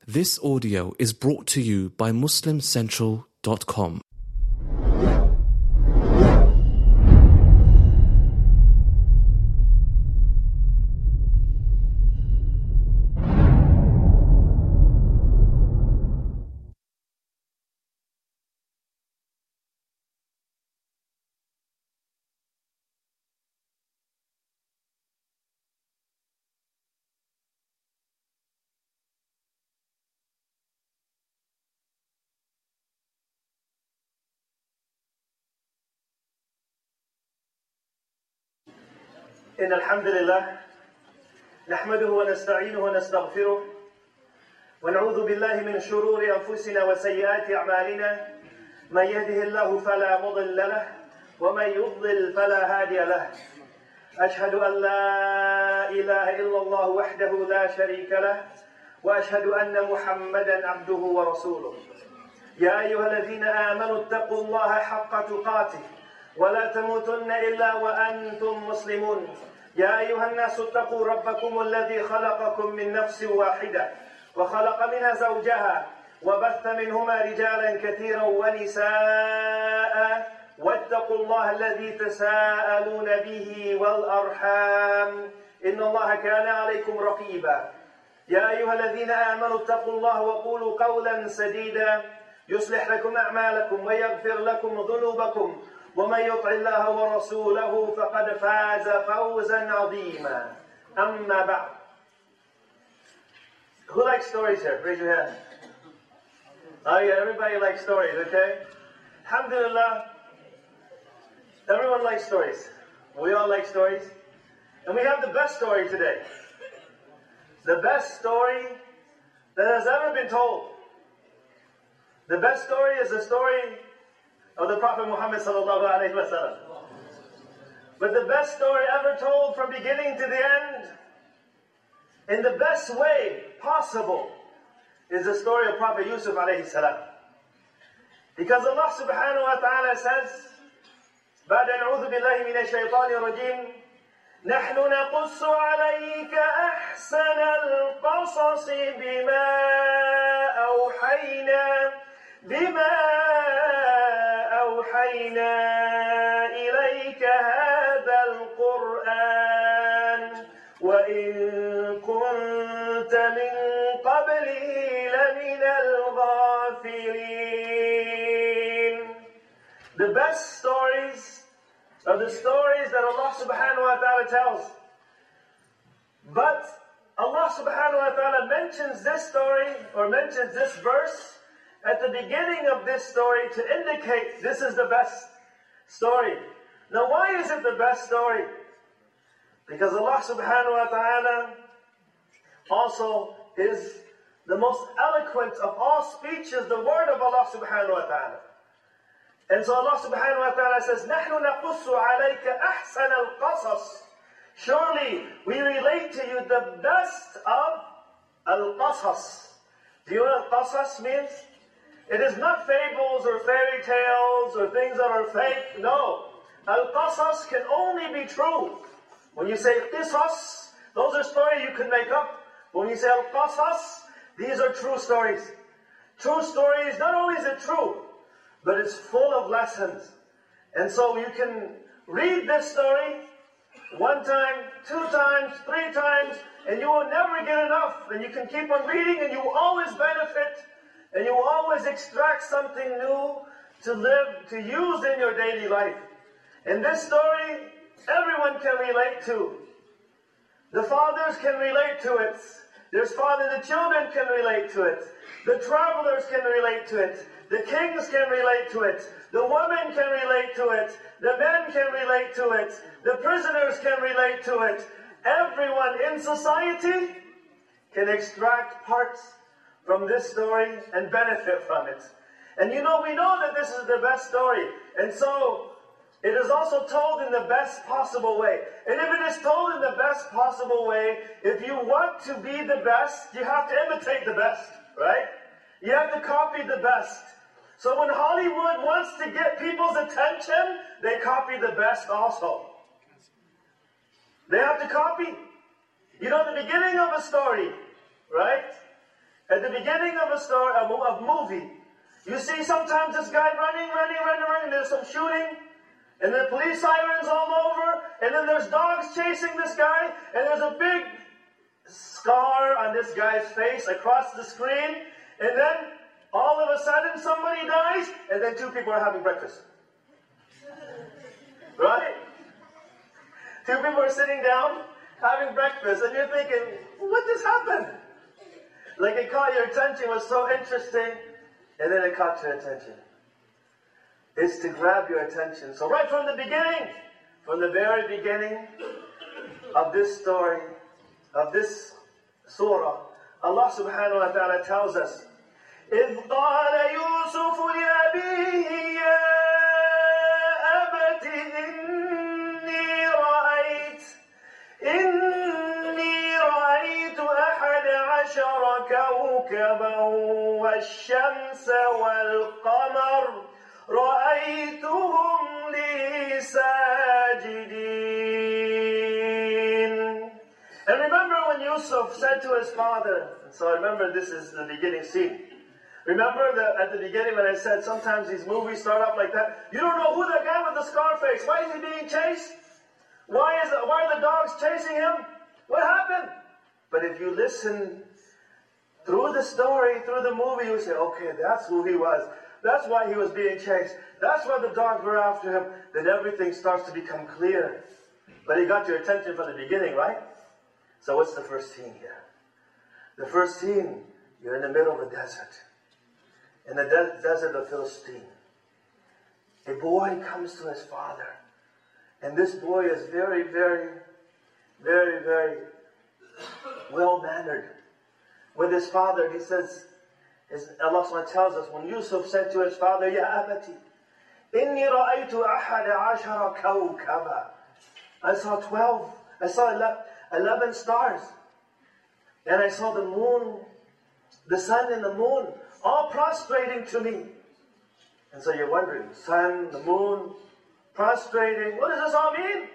This audio is brought to you by MuslimCentral.com. إن الحمد لله نحمده ونستعينه ونستغفره ونعوذ بالله من شرور أنفسنا وسيئات أعمالنا من يهده الله فلا مضل له ومن يضلل فلا هادي له أشهد أن لا إله إلا الله وحده لا شريك له وأشهد أن محمدا عبده ورسوله يا أيها الذين آمنوا اتقوا الله حق تقاته ولا تموتن إلا وأنتم مسلمون يا أيها الناس اتقوا ربكم الذي خلقكم من نفس واحدة وخلق منها زوجها وبث منهما رجالا كثيرا ونساء واتقوا الله الذي تساءلون به والأرحام إن الله كان عليكم رقيبا يا أيها الذين آمنوا اتقوا الله وقولوا قولا سديدا يصلح لكم أعمالكم ويغفر لكم ذنوبكم ومن يطع الله ورسوله فقد فاز فوزا عظيما أما بعد. Who likes stories here? Raise your hand. Oh yeah, everybody likes stories, okay? Alhamdulillah, everyone likes stories. We all like stories. And we have the best story today. The best story that has ever been told. The best story is the story of the Prophet Muhammad sallallahu alaihi wasallam. But the best story ever told from beginning to the end, in the best way possible, is the story of Prophet Yusuf alayhi salam. Because Allah subhanahu wa ta'ala says, بعد أعوذ بالله من الشيطان الرجيم نحن نقص عليك أحسن القصص بما أوحينا إليك هذا القرآن وإن كنت من قبله لمن الغافلين. The best stories are the stories that Allah subhanahu wa ta'ala tells. But Allah subhanahu wa ta'ala mentions this story or mentions this verse at the beginning of this story to indicate this is the best story. Now why is it the best story? Because Allah subhanahu wa ta'ala also is the most eloquent of all speeches, the word of Allah subhanahu wa ta'ala. And so Allah subhanahu wa ta'ala says, نَحْنُ نَقُصُّ عَلَيْكَ أَحْسَنَ الْقَصَصِ. Surely we relate to you the best of al-qasas. Do you know what al-qasas means? It is not fables or fairy tales or things that are fake. No. Al-qasas can only be true. When you say qisas, those are stories you can make up. When you say al-qasas, these are true stories. True stories, not only is it true, but it's full of lessons. And so you can read this story one time, two times, three times, and you will never get enough. And you can keep on reading and you will always benefit. And you will always extract something new to live, to use in your daily life. And this story, everyone can relate to. The fathers can relate to it. The children can relate to it. The travelers can relate to it. The kings can relate to it. The women can relate to it. The men can relate to it. The prisoners can relate to it. Everyone in society can extract parts from this story and benefit from it. And we know that this is the best story. And so, it is also told in the best possible way. And if it is told in the best possible way, if you want to be the best, you have to imitate the best, right? You have to copy the best. So when Hollywood wants to get people's attention, they copy the best also. They have to copy. The beginning of a story, right? At the beginning of a story, of movie, you see sometimes this guy running, there's some shooting, and then police sirens all over, and then there's dogs chasing this guy, and there's a big scar on this guy's face across the screen, and then all of a sudden somebody dies, and then two people are having breakfast. Right? Two people are sitting down, having breakfast, and you're thinking, what just happened? Like it caught your attention, it was so interesting, and then it caught your attention. It's to grab your attention. So right from the beginning, from the very beginning of this story, of this surah, Allah subhanahu wa ta'ala tells us, إِذْ قَالَ يُوسُفُ لِأَبِيهِ يَا أَبَتِ إِنِّي رَأَيْتُ أَحَدَ عَشَرَ كَوْكَبًا وَالشَّمْسَ وَالْقَمَرَ رَأَيْتُهُمْ لِي سَاجِدِينَ. And remember when Yusuf said to his father, and so remember this is the beginning scene. Remember that at the beginning when I said sometimes these movies start off like that, you don't know who that guy with the scar face, why is he being chased? Why are the dogs chasing him? What happened? But if you listen through the story, through the movie, you say, okay, that's who he was. That's why he was being chased. That's why the dogs were after him. Then everything starts to become clear. But he got your attention from the beginning, right? So what's the first scene here? The first scene, you're in the middle of a desert. In the desert of Philistine. A boy comes to his father. And this boy is very, very, very, very well-mannered. With his father, he says, as Allah SWT tells us, when Yusuf said to his father, Ya abati, inni ra'aytu ahada ashara kawkaba. I saw 11 stars. And I saw the moon, the sun and the moon, all prostrating to me. And so you're wondering, sun, the moon, prostrating, what does this all mean?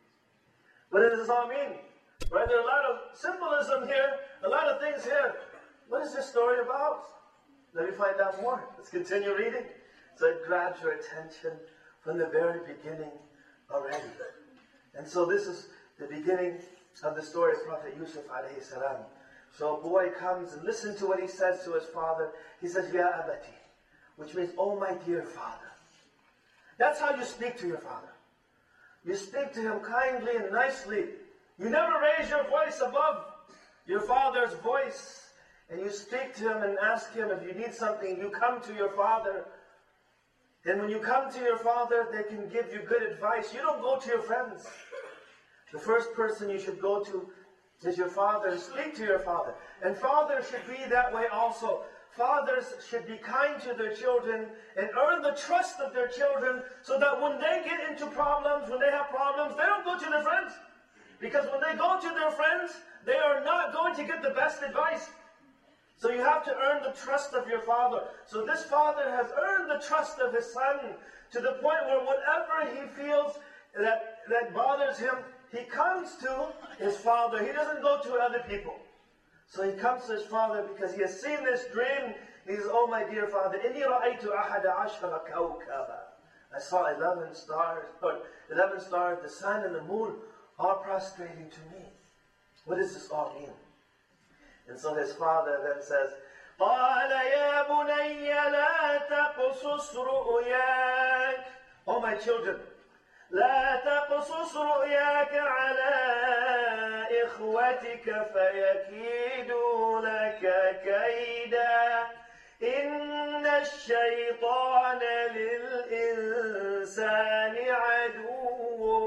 What does this all mean? Right, there are a lot of symbolism here, a lot of things here. What is this story about? Let me find out more. Let's continue reading. So it grabs your attention from the very beginning already. And so this is the beginning of the story of Prophet Yusuf alayhi salam. So a boy comes and listen to what he says to his father. He says, Ya abati, which means, oh my dear father. That's how you speak to your father. You speak to him kindly and nicely. You never raise your voice above your father's voice. And you speak to him and ask him if you need something. You come to your father. And when you come to your father, they can give you good advice. You don't go to your friends. The first person you should go to is your father and speak to your father. And fathers should be that way also. Fathers should be kind to their children and earn the trust of their children so that when they get into problems, when they have problems, they don't go to their friends. Because when they go to their friends, they are not going to get the best advice. So you have to earn the trust of your father. So this father has earned the trust of his son to the point where whatever he feels that bothers him, he comes to his father. He doesn't go to other people. So he comes to his father because he has seen this dream. He says, oh my dear father, إِنِّي رَأَيْتُ أَحَدَ عَشْرَ كَوْكَبًا. I saw 11 stars, the sun and the moon, all prostrating to me. What does this all mean? And so his father then says, قَالَ يَا بُنَيَّ لَا تَقْصُصْ رُؤْيَاكَ. Oh my children, لا تقصص رؤياك على إخوتك فيكيدوا لك كيدا إن الشيطان للإنسان عدو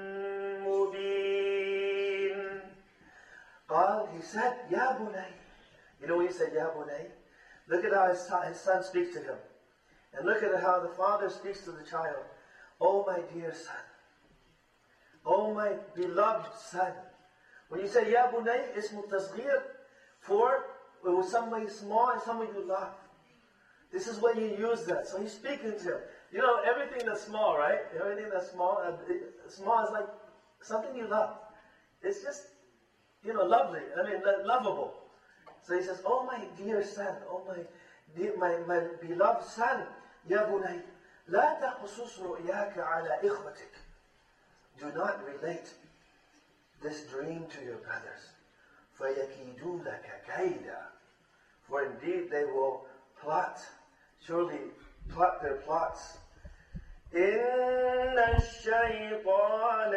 مبين. قال, he said, يا بني. You know when he said, يا بني? Look at how his son speaks to him. And look at how the father speaks to the child. Oh my dear son. Oh my beloved son. When you say Ya Bunay, ismu tasghir, for somebody small and somebody you love. This is when you use that. So he's speaking to him. You know, everything that's small, right? Everything that's small, small is like something you love. It's just, lovely. I mean, lovable. So he says, oh my dear son, oh my beloved son, يا بني لا تقصص رؤياك على إخوتك. Do not relate this dream to your brothers. فيكيدوا لك كيدا. For indeed they will plot, surely plot their plots. إن الشيطان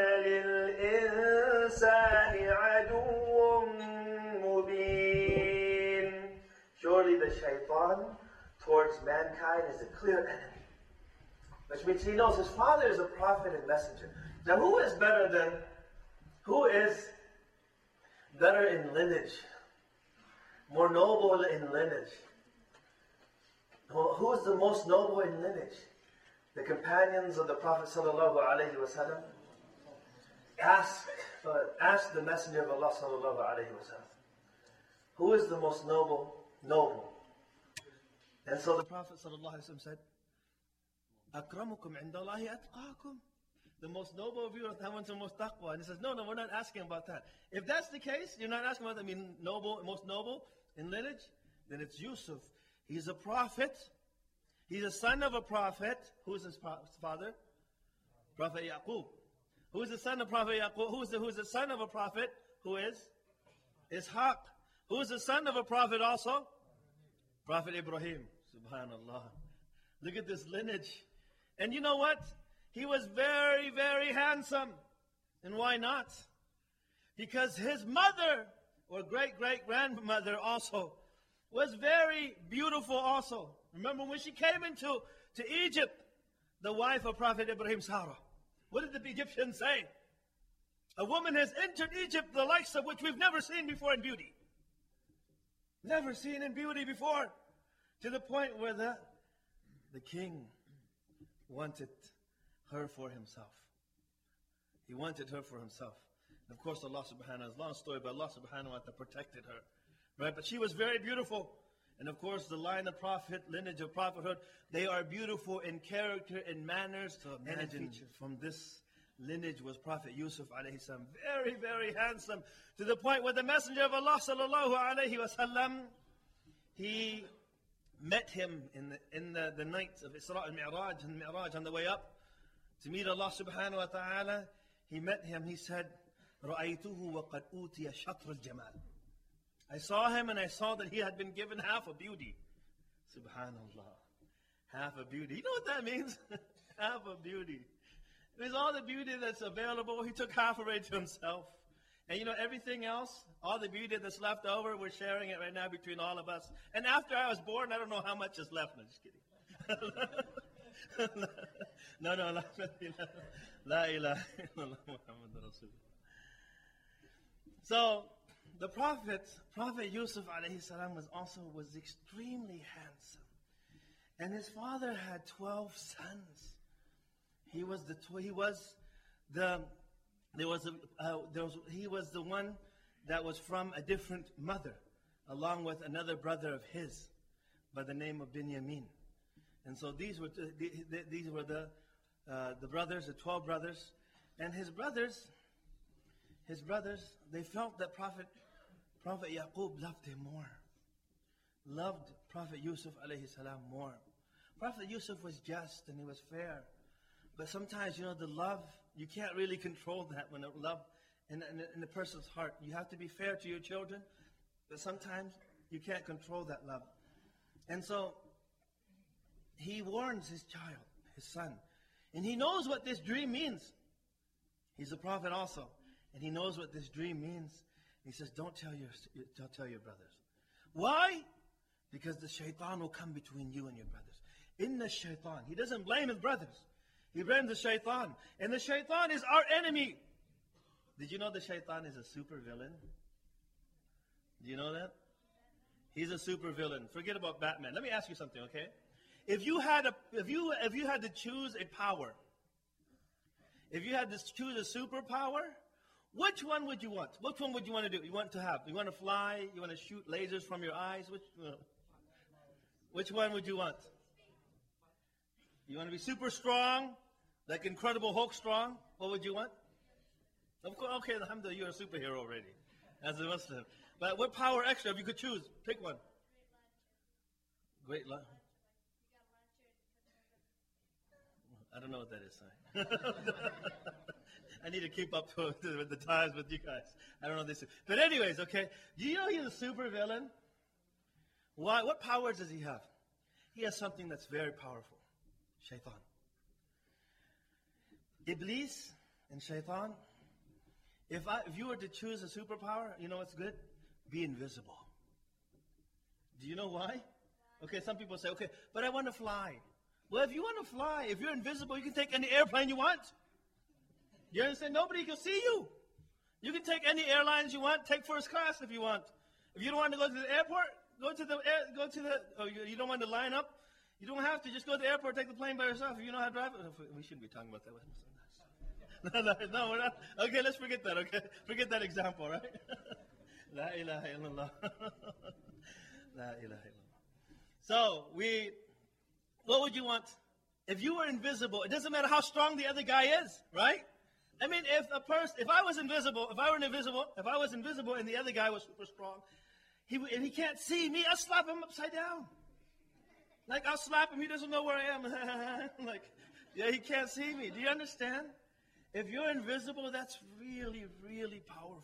للإنسان عدو مبين. Surely the shaitan towards mankind is a clear enemy. Which means he knows his father is a prophet and messenger. Now who is better in lineage? More noble in lineage? Who is the most noble in lineage? The companions of the Prophet sallallahu alaihi wasallam asked the Messenger of Allah sallallahu alaihi wasallam, who is the most noble? And so the Prophet sallallahu alaihi wasallam said, "Akramukum indallahi atqakum." The most noble of you are the ones who are most taqwa. And he says, no, we're not asking about that. If that's the case, you're not asking about that, most noble in lineage, then it's Yusuf. He's a prophet. He's a son of a prophet. Who is his father? Prophet Yaqub. Who is the son of Prophet Yaqub? Who is the son of a prophet? Who is? Ishaq. Who is the son of a prophet also? Prophet Ibrahim. Subhanallah. Look at this lineage. And you know what? He was very, very handsome. And why not? Because his mother, or great-great-grandmother also, was very beautiful also. Remember when she came to Egypt, the wife of Prophet Ibrahim, Sarah. What did the Egyptians say? A woman has entered Egypt, the likes of which we've never seen before in beauty. Never seen in beauty before. To the point where the king wanted her for himself. He wanted her for himself. And of course Allah subhanahu wa ta'ala, it's a long story, but Allah subhanahu wa ta'ala protected her. Right? But she was very beautiful. And of course the line of prophet, lineage of prophethood, they are beautiful in character, in manners, and in features. From this lineage was Prophet Yusuf alayhi salam, very, very handsome, to the point where the Messenger of Allah sallallahu alayhi wasallam, he met him in the night of Isra and Mi'raj, on the way up to meet Allah subhanahu wa ta'ala. He met him, he said, رَأَيْتُهُ وَقَدْ أُوتِيَ شَطْرَ الْجَمَالِ. I saw him and I saw that he had been given half a beauty. Subhanallah. Half a beauty. You know what that means? Half a beauty. It means all the beauty that's available, he took half already to himself. And you know, everything else, all the beauty that's left over, we're sharing it right now between all of us. And after I was born, I don't know how much is left. No, just kidding. No, la ilaha illallah Muhammad Rasulullah. So, the Prophet Yusuf alayhi salam was extremely handsome. And his father had 12 sons. He was the one that was from a different mother, along with another brother of his by the name of Binyamin. And so these were the brothers, the 12 brothers, and his brothers, they felt that Prophet Yaqub loved him more, loved Prophet Yusuf alayhi salam more. Prophet Yusuf was just and he was fair, but sometimes, you know, the love, you can't really control that when the love in a person's heart. You have to be fair to your children, but sometimes you can't control that love. And so he warns his child, his son, and he knows what this dream means. He's a prophet also, and he knows what this dream means. He says, don't tell your brothers. Why? Because the shaitan will come between you and your brothers. Inna shaitan. He doesn't blame his brothers. He blames the shaitan. And the shaitan is our enemy. Did you know the shaitan is a super villain? Do you know that? He's a super villain. Forget about Batman. Let me ask you something, okay? If you had to choose a power, if you had to choose a superpower, which one would you want? Which one would you want to do? You want to fly? You want to shoot lasers from your eyes? Which one would you want? You want to be super strong, like Incredible Hulk strong? What would you want? Of course, okay, alhamdulillah, you're a superhero already, as a Muslim. But what power extra if you could choose? Pick one. Great love. I don't know what that is, sorry. I need to keep up with the times with you guys. I don't know this. But anyways, okay. Do you know he's a super villain? Why? What powers does he have? He has something that's very powerful. Shaitan. Iblis and Shaitan. If you were to choose a superpower, you know what's good? Be invisible. Do you know why? Okay, some people say, okay, but I want to fly. Well, if you want to fly, if you're invisible, you can take any airplane you want. You understand? Nobody can see you. You can take any airlines you want. Take first class if you want. If you don't want to go to the airport, you don't want to line up. You don't have to. Just go to the airport, take the plane by yourself. If you know how to drive it. We shouldn't be talking about that. No, we're not. Okay, let's forget that, okay? Forget that example, right? La ilaha illallah. La ilaha illallah. So, what would you want? If you were invisible, it doesn't matter how strong the other guy is, right? I mean, if I was invisible and the other guy was super strong, and he can't see me, I'll slap him upside down. Like, I'll slap him, he doesn't know where I am. Like, yeah, he can't see me. Do you understand? If you're invisible, that's really, really powerful.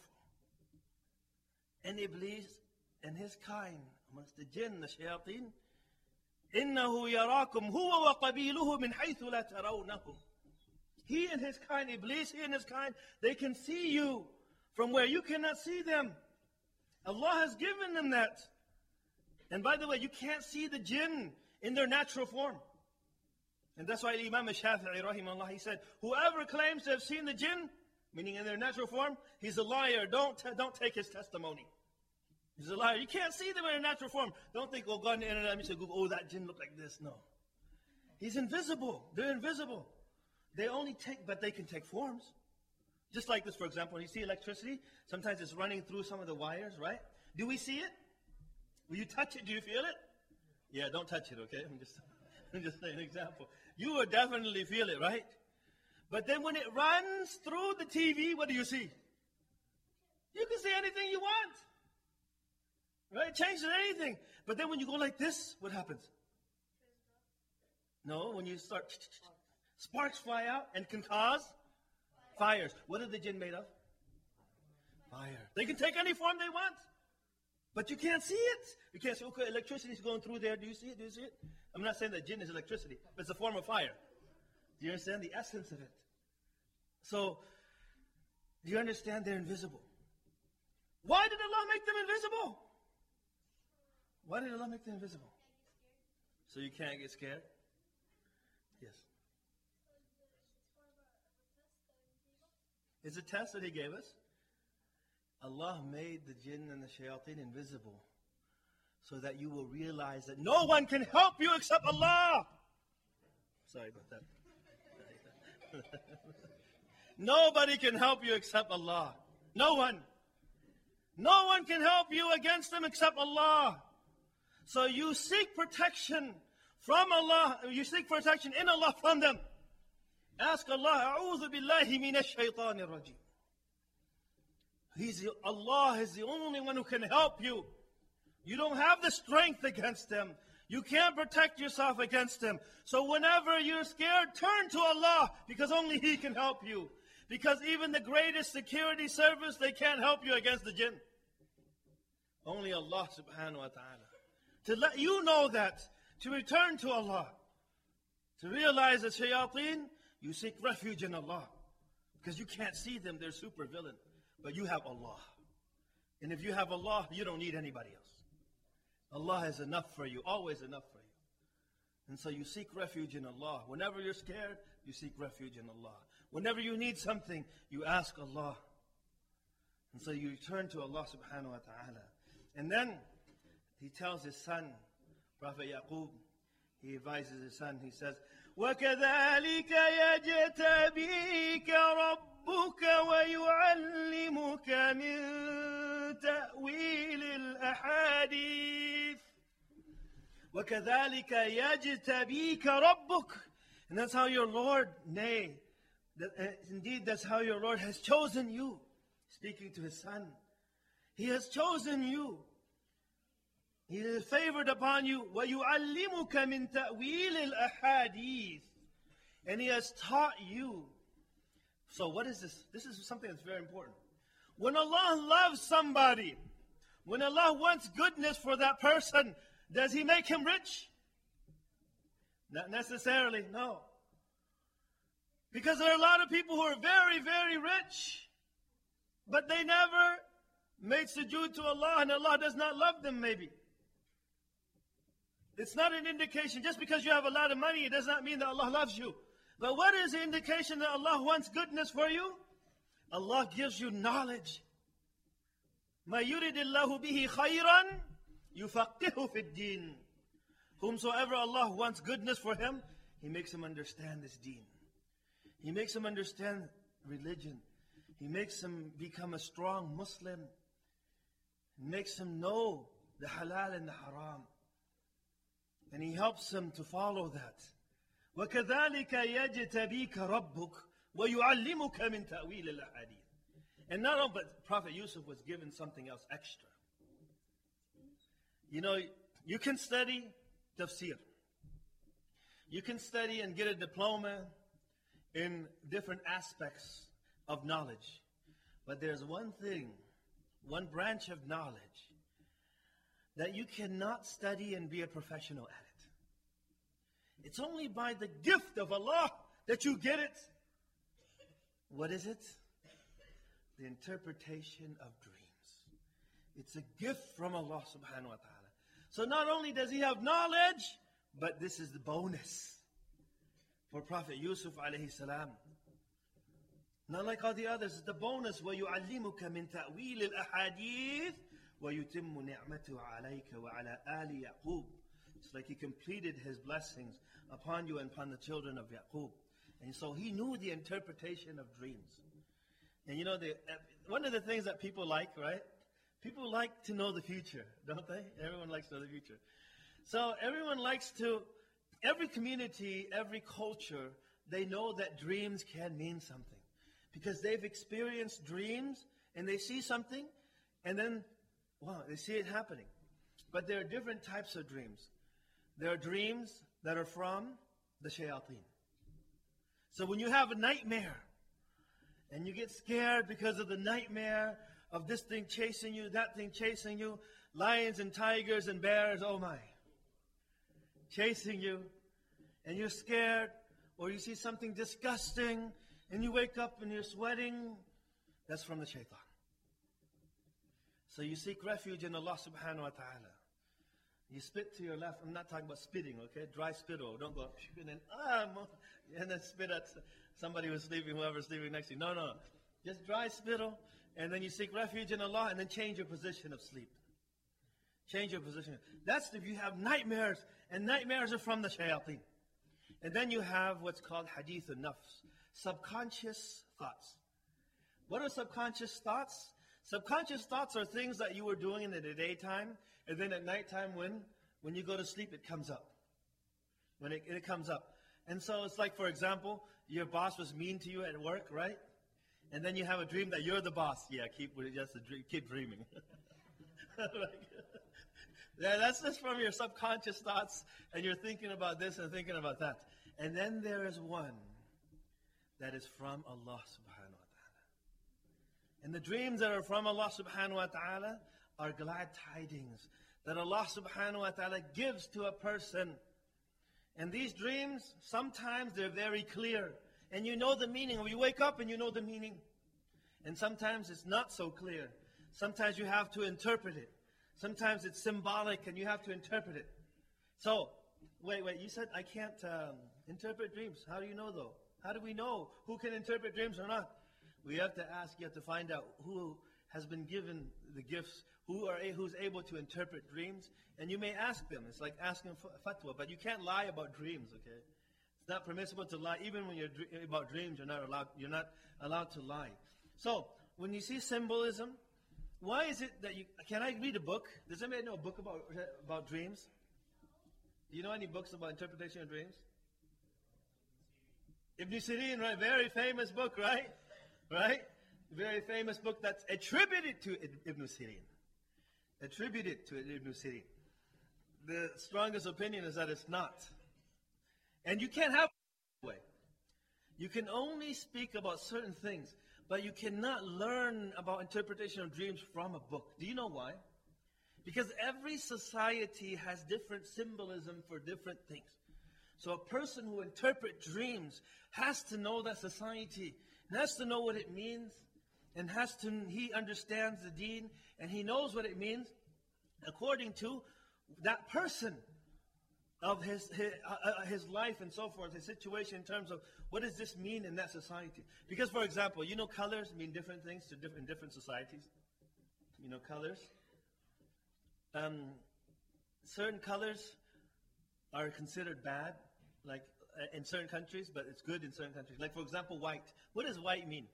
And Iblis and his kind, amongst the jinn, the shayateen, إِنَّهُ يَرَاكُمْ هُوَ وَقَبِيلُهُ مِنْ حَيْثُ لَا تَرَوْنَهُمْ. He and his kind, Iblis, he and his kind, they can see you from where you cannot see them. Allah has given them that. And by the way, you can't see the jinn in their natural form. And that's why Imam Shafi'i, rahimahullah, he said, whoever claims to have seen the jinn, meaning in their natural form, he's a liar. Don't take his testimony. He's a liar. You can't see them in their natural form. Don't think, go on the internet and say, oh, that jinn looked like this. No. He's invisible. They're invisible. They can take forms. Just like this, for example, when you see electricity, sometimes it's running through some of the wires, right? Do we see it? Will you touch it? Do you feel it? Yeah, don't touch it, okay? I'm just saying an example. You will definitely feel it, right? But then when it runs through the TV, what do you see? You can see anything you want. Right? Change anything. But then when you go like this, what happens? No, when you start, sparks fly out and can cause fires. What are the jinn made of? Fire. They can take any form they want. But you can't see it. You can't say, okay, electricity is going through there. Do you see it? Do you see it? I'm not saying that jinn is electricity, but it's a form of fire. Do you understand the essence of it? So, do you understand they're invisible? Why did Allah make them invisible? Why did Allah make them invisible? So you can't get scared? Yes. It's a test that He gave us. Allah made the jinn and the shayateen invisible so that you will realize that no one can help you except Allah. Sorry about that. Nobody can help you except Allah. No one. No one can help you against them except Allah. So you seek protection from Allah. You seek protection in Allah from them. Ask Allah, أعوذ بالله من الشيطان الرجيم. Allah is the only one who can help you. You don't have the strength against them. You can't protect yourself against them. So whenever you're scared, turn to Allah, because only He can help you. Because even the greatest security service, they can't help you against the jinn. Only Allah subhanahu wa ta'ala. To let you know that, to return to Allah, to realize that shayateen, you seek refuge in Allah. Because you can't see them, they're super villain. But you have Allah. And if you have Allah, you don't need anybody else. Allah is enough for you, always enough for you. And so you seek refuge in Allah. Whenever you're scared, you seek refuge in Allah. Whenever you need something, you ask Allah. And so you turn to Allah subhanahu wa ta'ala. And then He tells His son, Prophet Yaqub, He advises His son, He says, وَكَذَلِكَ يَجْتَبِيكَ رَبُّكَ وَيُعَلِّمُكَ مِن تَأْوِيلِ الْأَحَادِيثِ وَكَذَلِكَ يَجْتَبِيكَ رَبُّكَ. And that's how your Lord, indeed that's how your Lord has chosen you. Speaking to His son. He has chosen you. He is favored upon you. وَيُعَلِّمُكَ مِن تَأْوِيلِ الْأَحَادِيثِ. And He has taught you. So what is this? This is something that's very important. When Allah loves somebody, when Allah wants goodness for that person, does He make him rich? Not necessarily, no. Because there are a lot of people who are very, very rich, but they never made sujood to Allah, and Allah does not love them maybe. It's not an indication. Just because you have a lot of money, it does not mean that Allah loves you. But what is the indication that Allah wants goodness for you? Allah gives you knowledge. مَا يُرِدِ اللَّهُ بِهِ خَيْرًا يُفَقِّهُ فِي الدِّينِ. Whomsoever Allah wants goodness for him, He makes him understand this deen. He makes him understand religion. He makes him become a strong Muslim. He makes him know the halal and the haram. And He helps him to follow that. وَكَذَلِكَ يَجْتَبِيكَ رَبُّكَ وَيُعَلِّمُكَ مِن تَأْوِيلِ الْأَحَادِيثِ. And not only, but Prophet Yusuf was given something else extra. You know, you can study tafsir. You can study and get a diploma in different aspects of knowledge. But there's one thing, one branch of knowledge that you cannot study and be a professional at it. It's only by the gift of Allah that you get it. What is it? The interpretation of dreams. It's a gift from Allah subhanahu wa ta'ala. So not only does he have knowledge, but this is the bonus for Prophet Yusuf alayhi salam. Not like all the others, it's the bonus. وَيُعَلِّمُكَ مِن تَأْوِيلِ الْأَحَادِيثِ وَيُتِمُّ نِعْمَتُهُ عَلَيْكَ وَعَلَى آلِ يَعْقُوبَ. It's like He completed His blessings upon you and upon the children of Yaqub. And so He knew the interpretation of dreams. And you know, one of the things that people like, right? People like to know the future, don't they? Everyone likes to know the future. So everyone likes to, every community, every culture, they know that dreams can mean something. Because they've experienced dreams and they see something and then, wow, they see it happening. But there are different types of dreams. There are dreams that are from the shayateen. So when you have a nightmare and you get scared because of the nightmare of this thing chasing you, that thing chasing you, lions and tigers and bears, oh my, chasing you, and you're scared, or you see something disgusting, and you wake up and you're sweating, that's from the shaitan. So you seek refuge in Allah subhanahu wa ta'ala. You spit to your left. I'm not talking about spitting, okay? Dry spittle. Don't go, and then spit at somebody who's sleeping, whoever's sleeping next to you. No, no. Just dry spittle, and then you seek refuge in Allah, and then change your position of sleep. Change your position. That's if you have nightmares, and nightmares are from the shayateen. And then you have what's called hadith al-nafs, subconscious thoughts. What are subconscious thoughts? Subconscious thoughts are things that you were doing in the daytime, and then at nighttime when you go to sleep, it comes up. When it comes up. And so it's like, for example, your boss was mean to you at work, right? And then you have a dream that you're the boss. Yeah, keep dreaming. Yeah, that's just from your subconscious thoughts, and you're thinking about this and thinking about that. And then there is one that is from Allah subhanahu wa ta'ala. And the dreams that are from Allah subhanahu wa ta'ala are glad tidings that Allah subhanahu wa ta'ala gives to a person. And these dreams, sometimes they're very clear. And you know the meaning. When you wake up and you know the meaning. And sometimes it's not so clear. Sometimes you have to interpret it. Sometimes it's symbolic and you have to interpret it. So, wait, you said I can't interpret dreams. How do you know though? How do we know who can interpret dreams or not? We have to ask, you have to find out who has been given the gifts, who's able to interpret dreams. And you may ask them. It's like asking fatwa, but you can't lie about dreams, okay? It's not permissible to lie. Even when you're about dreams, you're not allowed to lie. So, when you see symbolism, why is it that can I read a book? Does anybody know a book about dreams? Do you know any books about interpretation of dreams? Ibn Sirin, right? Very famous book, right? Right? Very famous book that's attributed to Ibn Sirin. Attributed to Ibn Sirin. The strongest opinion is that it's not. And you can't have it way. You can only speak about certain things, but you cannot learn about interpretation of dreams from a book. Do you know why? Because every society has different symbolism for different things. So a person who interprets dreams has to know that society, and has to know what it means, and he understands the deen, and he knows what it means according to that person of his life and so forth, his situation in terms of what does this mean in that society. Because, for example, you know colors mean different things in different societies. You know colors. Certain colors are considered bad, like in certain countries, but it's good in certain countries. Like, for example, white. What does white mean?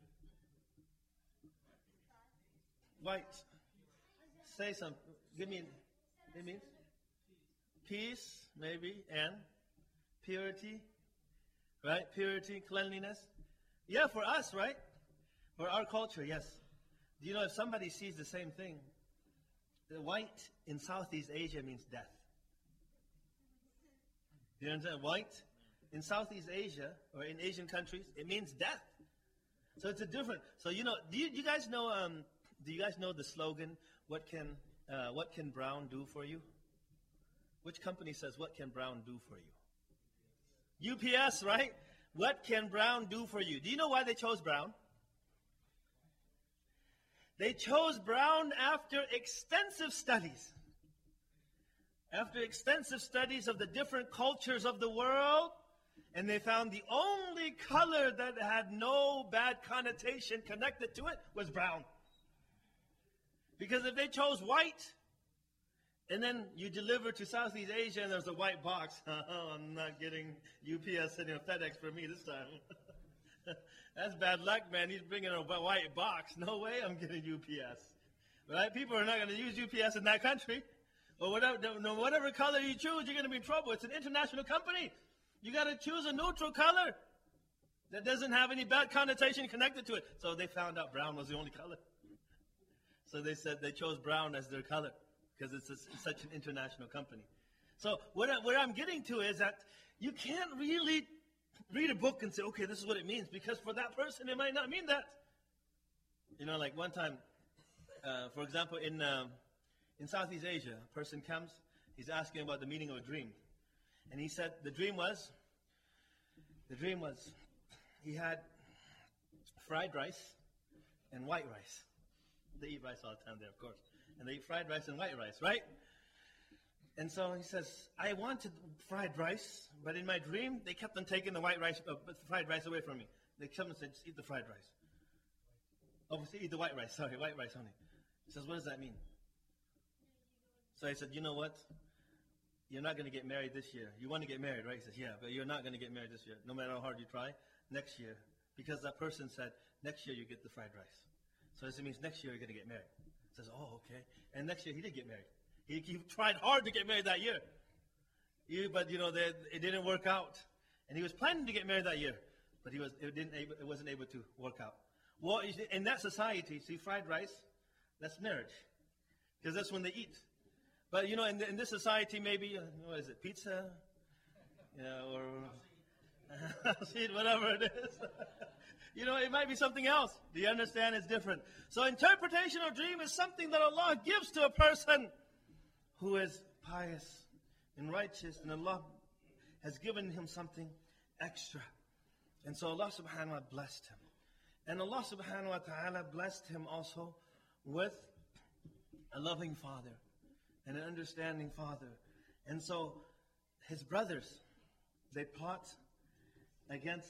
White. Say something. Give me. It means peace, maybe, and purity, right? Purity, cleanliness. Yeah, for us, right? For our culture, yes. Do you know if somebody sees the same thing? The white in Southeast Asia means death. Do you understand? White in Southeast Asia or in Asian countries, it means death. So it's a different. So you know, do you guys know? Do you guys know the slogan? What can Brown do for you? Which company says, what can Brown do for you? UPS, right? What can Brown do for you? Do you know why they chose Brown? They chose Brown after extensive studies. After extensive studies of the different cultures of the world, and they found the only color that had no bad connotation connected to it was brown. Because if they chose white, and then you deliver to Southeast Asia and there's a white box, I'm not getting UPS sending a FedEx for me this time. That's bad luck, man. He's bringing a white box. No way I'm getting UPS. Right? People are not going to use UPS in that country. Or whatever color you choose, you're going to be in trouble. It's an international company. You got to choose a neutral color that doesn't have any bad connotation connected to it. So they found out brown was the only color. So they said they chose brown as their color because it's such an international company. So what I'm getting to is that you can't really read a book and say, okay, this is what it means, because for that person it might not mean that. You know, like one time, for example, in Southeast Asia, a person comes, he's asking about the meaning of a dream. And he said the dream was he had fried rice and white rice. They eat rice all the time there, of course. And they eat fried rice and white rice, right? And so he says, I wanted fried rice, but in my dream, they kept on taking the fried rice away from me. They kept on saying, just eat the fried rice. Oh, eat the white rice. Sorry, white rice only. He says, what does that mean? So I said, you know what? You're not going to get married this year. You want to get married, right? He says, yeah, but you're not going to get married this year. No matter how hard you try, next year. Because that person said, next year you get the fried rice. So this means next year you're going to get married. He says, oh, okay. And next year he did get married. He tried hard to get married that year. But, you know, it didn't work out. And he was planning to get married that year. But it wasn't able to work out. Well, in that society, see, fried rice, that's marriage. Because that's when they eat. But, you know, in this society, maybe, what is it, pizza? Yeah, or whatever it is. You know, it might be something else. Do you understand? It's different. So interpretation of dream is something that Allah gives to a person who is pious and righteous, and Allah has given him something extra. And so Allah subhanahu wa ta'ala blessed him. And Allah subhanahu wa ta'ala blessed him also with a loving father and an understanding father. And so his brothers, they plot against,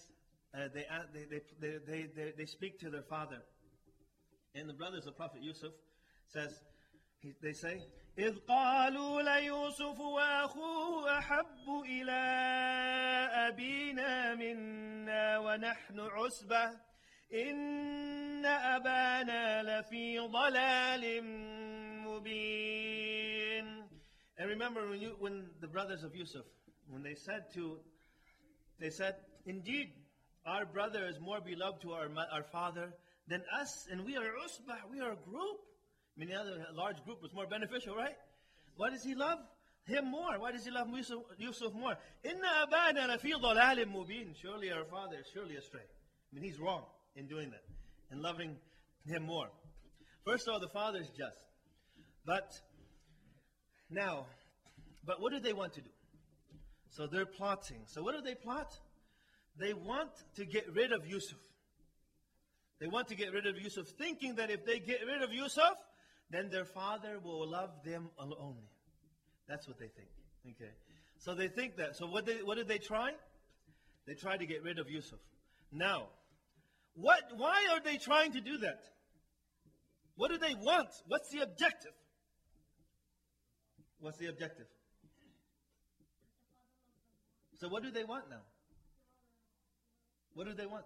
they speak to their father. And the brothers of Prophet Yusuf they say, إِذْ قَالُوا لَيُوسُفُ وَأَخُوهُ أَحَبُّ إِلَىٰ أَبِينَا مِنَّا وَنَحْنُ عُصْبَةٌ إِنَّ أَبَانَا لَفِي ضَلَالٍ مُبِينٍ. And remember when the brothers of Yusuf, when they said, indeed, our brother is more beloved to our father than us, and we are usbah, we are a group. Many other large group was more beneficial, right? Why does he love him more? Why does he love Yusuf more? Inna abana lafi dhalalim mubin. Surely our father is surely astray. I mean, he's wrong in doing that and loving him more. First of all, the father is just. But what do they want to do? So they're plotting. So what do they plot? They want to get rid of Yusuf. They want to get rid of Yusuf, thinking that if they get rid of Yusuf, then their father will love them only. That's what they think. Okay. So they think that. So what did they try? They tried to get rid of Yusuf. Now, why are they trying to do that? What do they want? What's the objective? What's the objective? So what do they want now? What do they want?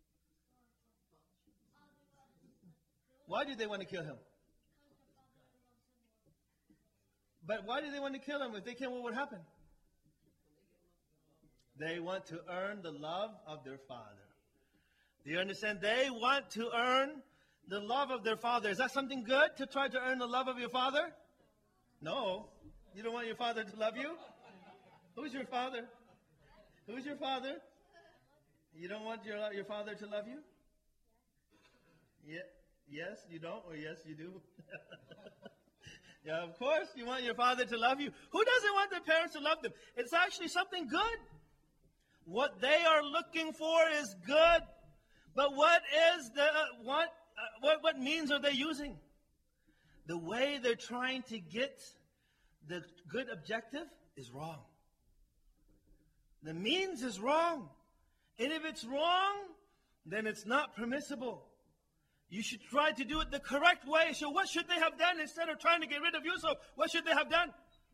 Why do they want to kill him? But why do they want to kill him? If they kill him, what would happen? They want to earn the love of their father. Do you understand? They want to earn the love of their father. Is that something good, to try to earn the love of your father? No. You don't want your father to love you? Who's your father? Who's your father? You don't want your father to love you? Yeah. Yes, you don't, or yes, you do? Yeah, of course, you want your father to love you. Who doesn't want their parents to love them? It's actually something good. What they are looking for is good. But what means are they using? The way they're trying to get the good objective is wrong. The means is wrong. And if it's wrong, then it's not permissible. You should try to do it the correct way. So what should they have done instead of trying to get rid of Yusuf? What should they have done?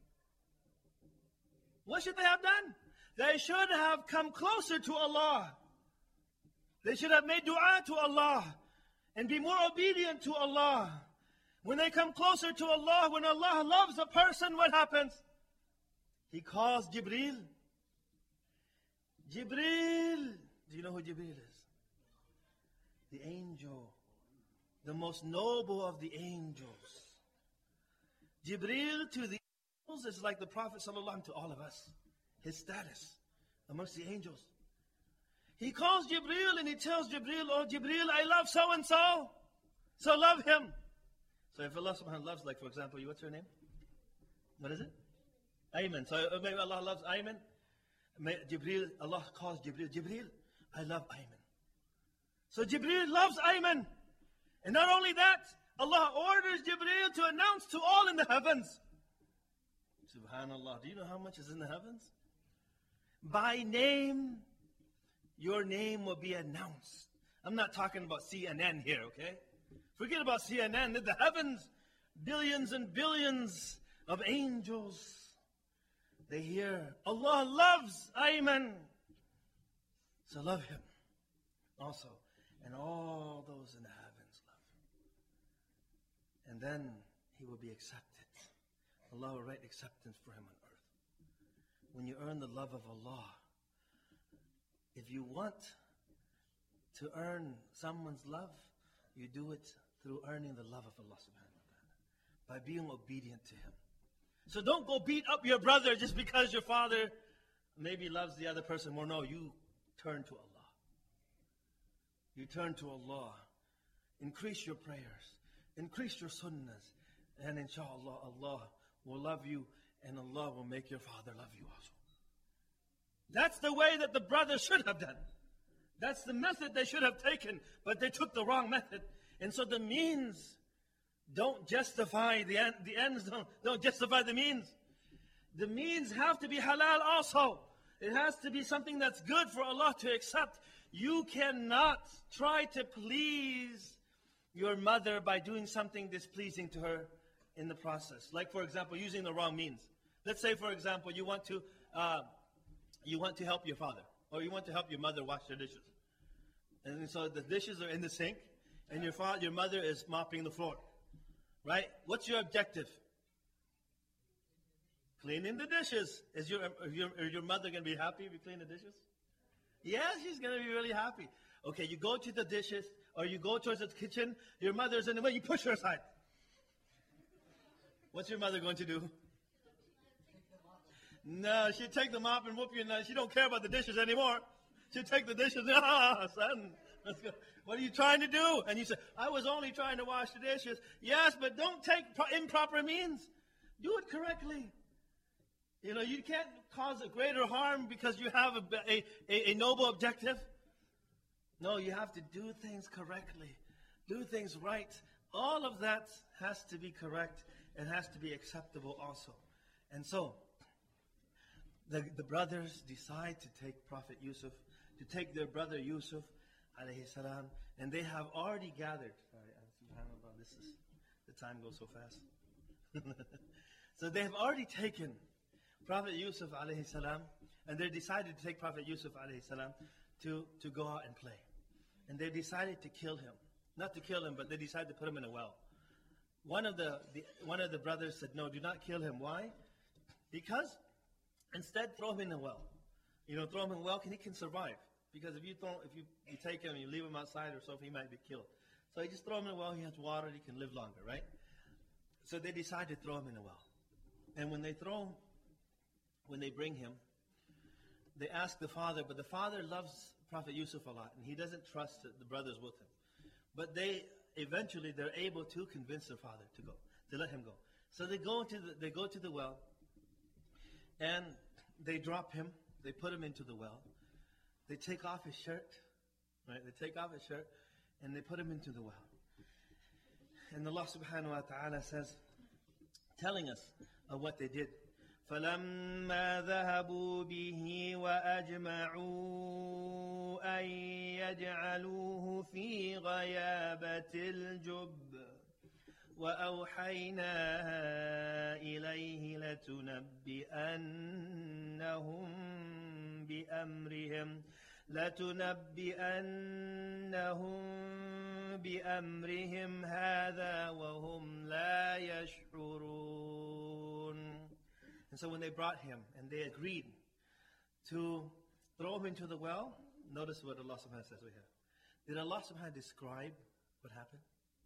What should they have done? They should have come closer to Allah. They should have made dua to Allah and be more obedient to Allah. When they come closer to Allah, when Allah loves a person, what happens? He calls Jibreel. Jibreel. Do you know who Jibreel is? The angel. The most noble of the angels. Jibreel to the angels is like the Prophet ﷺ to all of us. His status amongst the angels. He calls Jibreel and he tells Jibreel, oh Jibreel, I love so-and-so. So love him. So if Allah subhanahu wa ta'ala loves, like for example, what's your name? What is it? Ayman. So maybe Allah loves Ayman. Jibreel, Allah calls Jibreel, Jibreel, I love Ayman. So Jibreel loves Ayman. And not only that, Allah orders Jibreel to announce to all in the heavens. Subhanallah. Do you know how much is in the heavens? By name, your name will be announced. I'm not talking about CNN here, okay? Forget about CNN. In the heavens, billions and billions of angels. They hear, Allah loves Ayman. So love him also. And all those in the heavens love him. And then he will be accepted. Allah will write acceptance for him on earth. When you earn the love of Allah, if you want to earn someone's love, you do it through earning the love of Allah subhanahu wa ta'ala, by being obedient to him. So don't go beat up your brother just because your father maybe loves the other person more. No, you turn to Allah. You turn to Allah. Increase your prayers. Increase your sunnahs. And inshallah, Allah will love you and Allah will make your father love you also. That's the way that the brothers should have done. That's the method they should have taken, but they took the wrong method. And so the means don't justify the ends don't justify the means. The means have to be halal also. It has to be something that's good for Allah to accept. You cannot try to please your mother by doing something displeasing to her in the process. Like, for example, using the wrong means. Let's say, for example, you want to help your father, or you want to help your mother wash the dishes. And so the dishes are in the sink, and your mother is mopping the floor. Right? What's your objective? Cleaning the dishes. Is your mother going to be happy if you clean the dishes? Yes, she's going to be really happy. Okay, you go to the dishes, or you go towards the kitchen, your mother's in the way, you push her aside. What's your mother going to do? No, she'd take the mop and whoop you, and she don't care about the dishes anymore. She'd take the dishes, son, let's go. What are you trying to do? And you say, I was only trying to wash the dishes. Yes, but don't take improper means. Do it correctly. You know, you can't cause a greater harm because you have a noble objective. No, you have to do things correctly. Do things right. All of that has to be correct and has to be acceptable also. And so, the brothers decide to take Prophet Yusuf, to take their brother Yusuf, alayhi salam, and they have already gathered. Sorry, subhanAllah, the time goes so fast. So they have already taken Prophet Yusuf, alayhi salam, and they decided to take Prophet Yusuf, alayhi salam, to go out and play. And they decided to kill him. Not to kill him, but they decided to put him in a well. One of the brothers said, no, do not kill him. Why? Because instead throw him in a well. You know, throw him in a well, he can survive. Because if you take him and you leave him outside or so, he might be killed. So you just throw him in a well, he has water, he can live longer, right? So they decided to throw him in a well. And when they bring him, they ask the father, but the father loves Prophet Yusuf a lot, and he doesn't trust the brothers with him. But eventually they're able to convince their father to let him go. So they go to the well, and they drop him, they put him into the well. They take off his shirt, right? They take off his shirt, and they put him into the well. And Allah subhanahu wa ta'ala says, telling us of what they did. فَلَمَّا ذَهَبُوا بِهِ وَأَجْمَعُوا أَن يَجْعَلُوهُ فِي غَيَابَةِ الْجُبِّ وَأَوْحَيْنَا إِلَيْهِ لَتُنَبِّئَنَّهُم بِأَمْرِهِمْ هَذَا وَهُمْ لَا يَشْعُرُونَ. And so when they brought him and they agreed to throw him into the well, notice what Allah subhanahu wa ta'ala says right here. Did Allah subhanahu wa ta'ala describe what happened?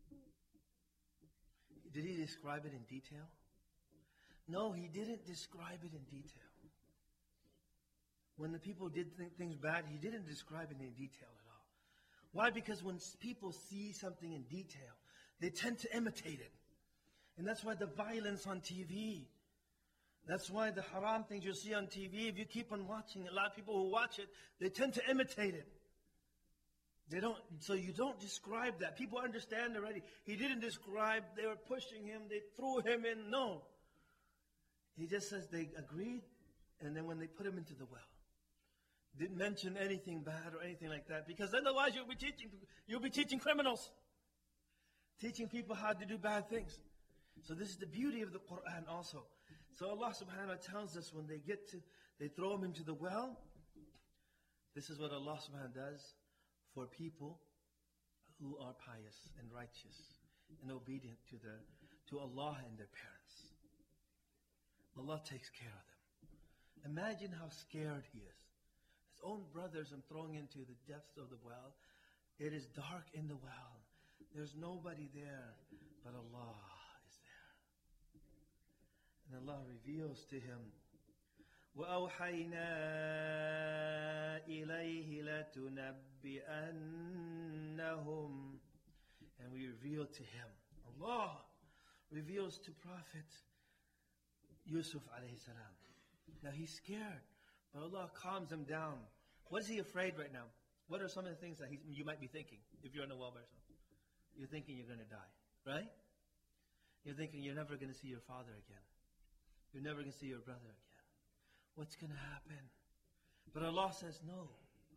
Did he describe it in detail? No, he didn't describe it in detail. When the people did things bad, he didn't describe it in detail at all. Why? Because when people see something in detail, they tend to imitate it. And that's why the violence on TV, that's why the haram things you see on TV, if you keep on watching, a lot of people who watch it, they tend to imitate it. So you don't describe that. People understand already. He didn't describe, they were pushing him, they threw him in. No. He just says they agreed, and then when they put him into the well, didn't mention anything bad or anything like that, because otherwise you'll be teaching criminals, teaching people how to do bad things. So this is the beauty of the Quran also. So Allah subhanahu wa ta'ala tells us when they throw him into the well, this is what Allah subhanahu wa ta'ala does for people who are pious and righteous and obedient to Allah and their parents. Allah takes care of them. Imagine how scared he is. His own brothers are thrown into the depths of the well. It is dark in the well. There's nobody there, but Allah is there. And Allah reveals to him, وَأَوْحَيْنَا إِلَيْهِ لَتُنَبِّئَنَّهُمْ. And we reveal to him. Allah reveals to Prophet Yusuf alayhi salam. Now he's scared, but Allah calms him down. What is he afraid right now? What are some of the things that you might be thinking if you're in a well by yourself? You're thinking you're going to die, right? You're thinking you're never going to see your father again. You're never going to see your brother again. What's going to happen? But Allah says, no.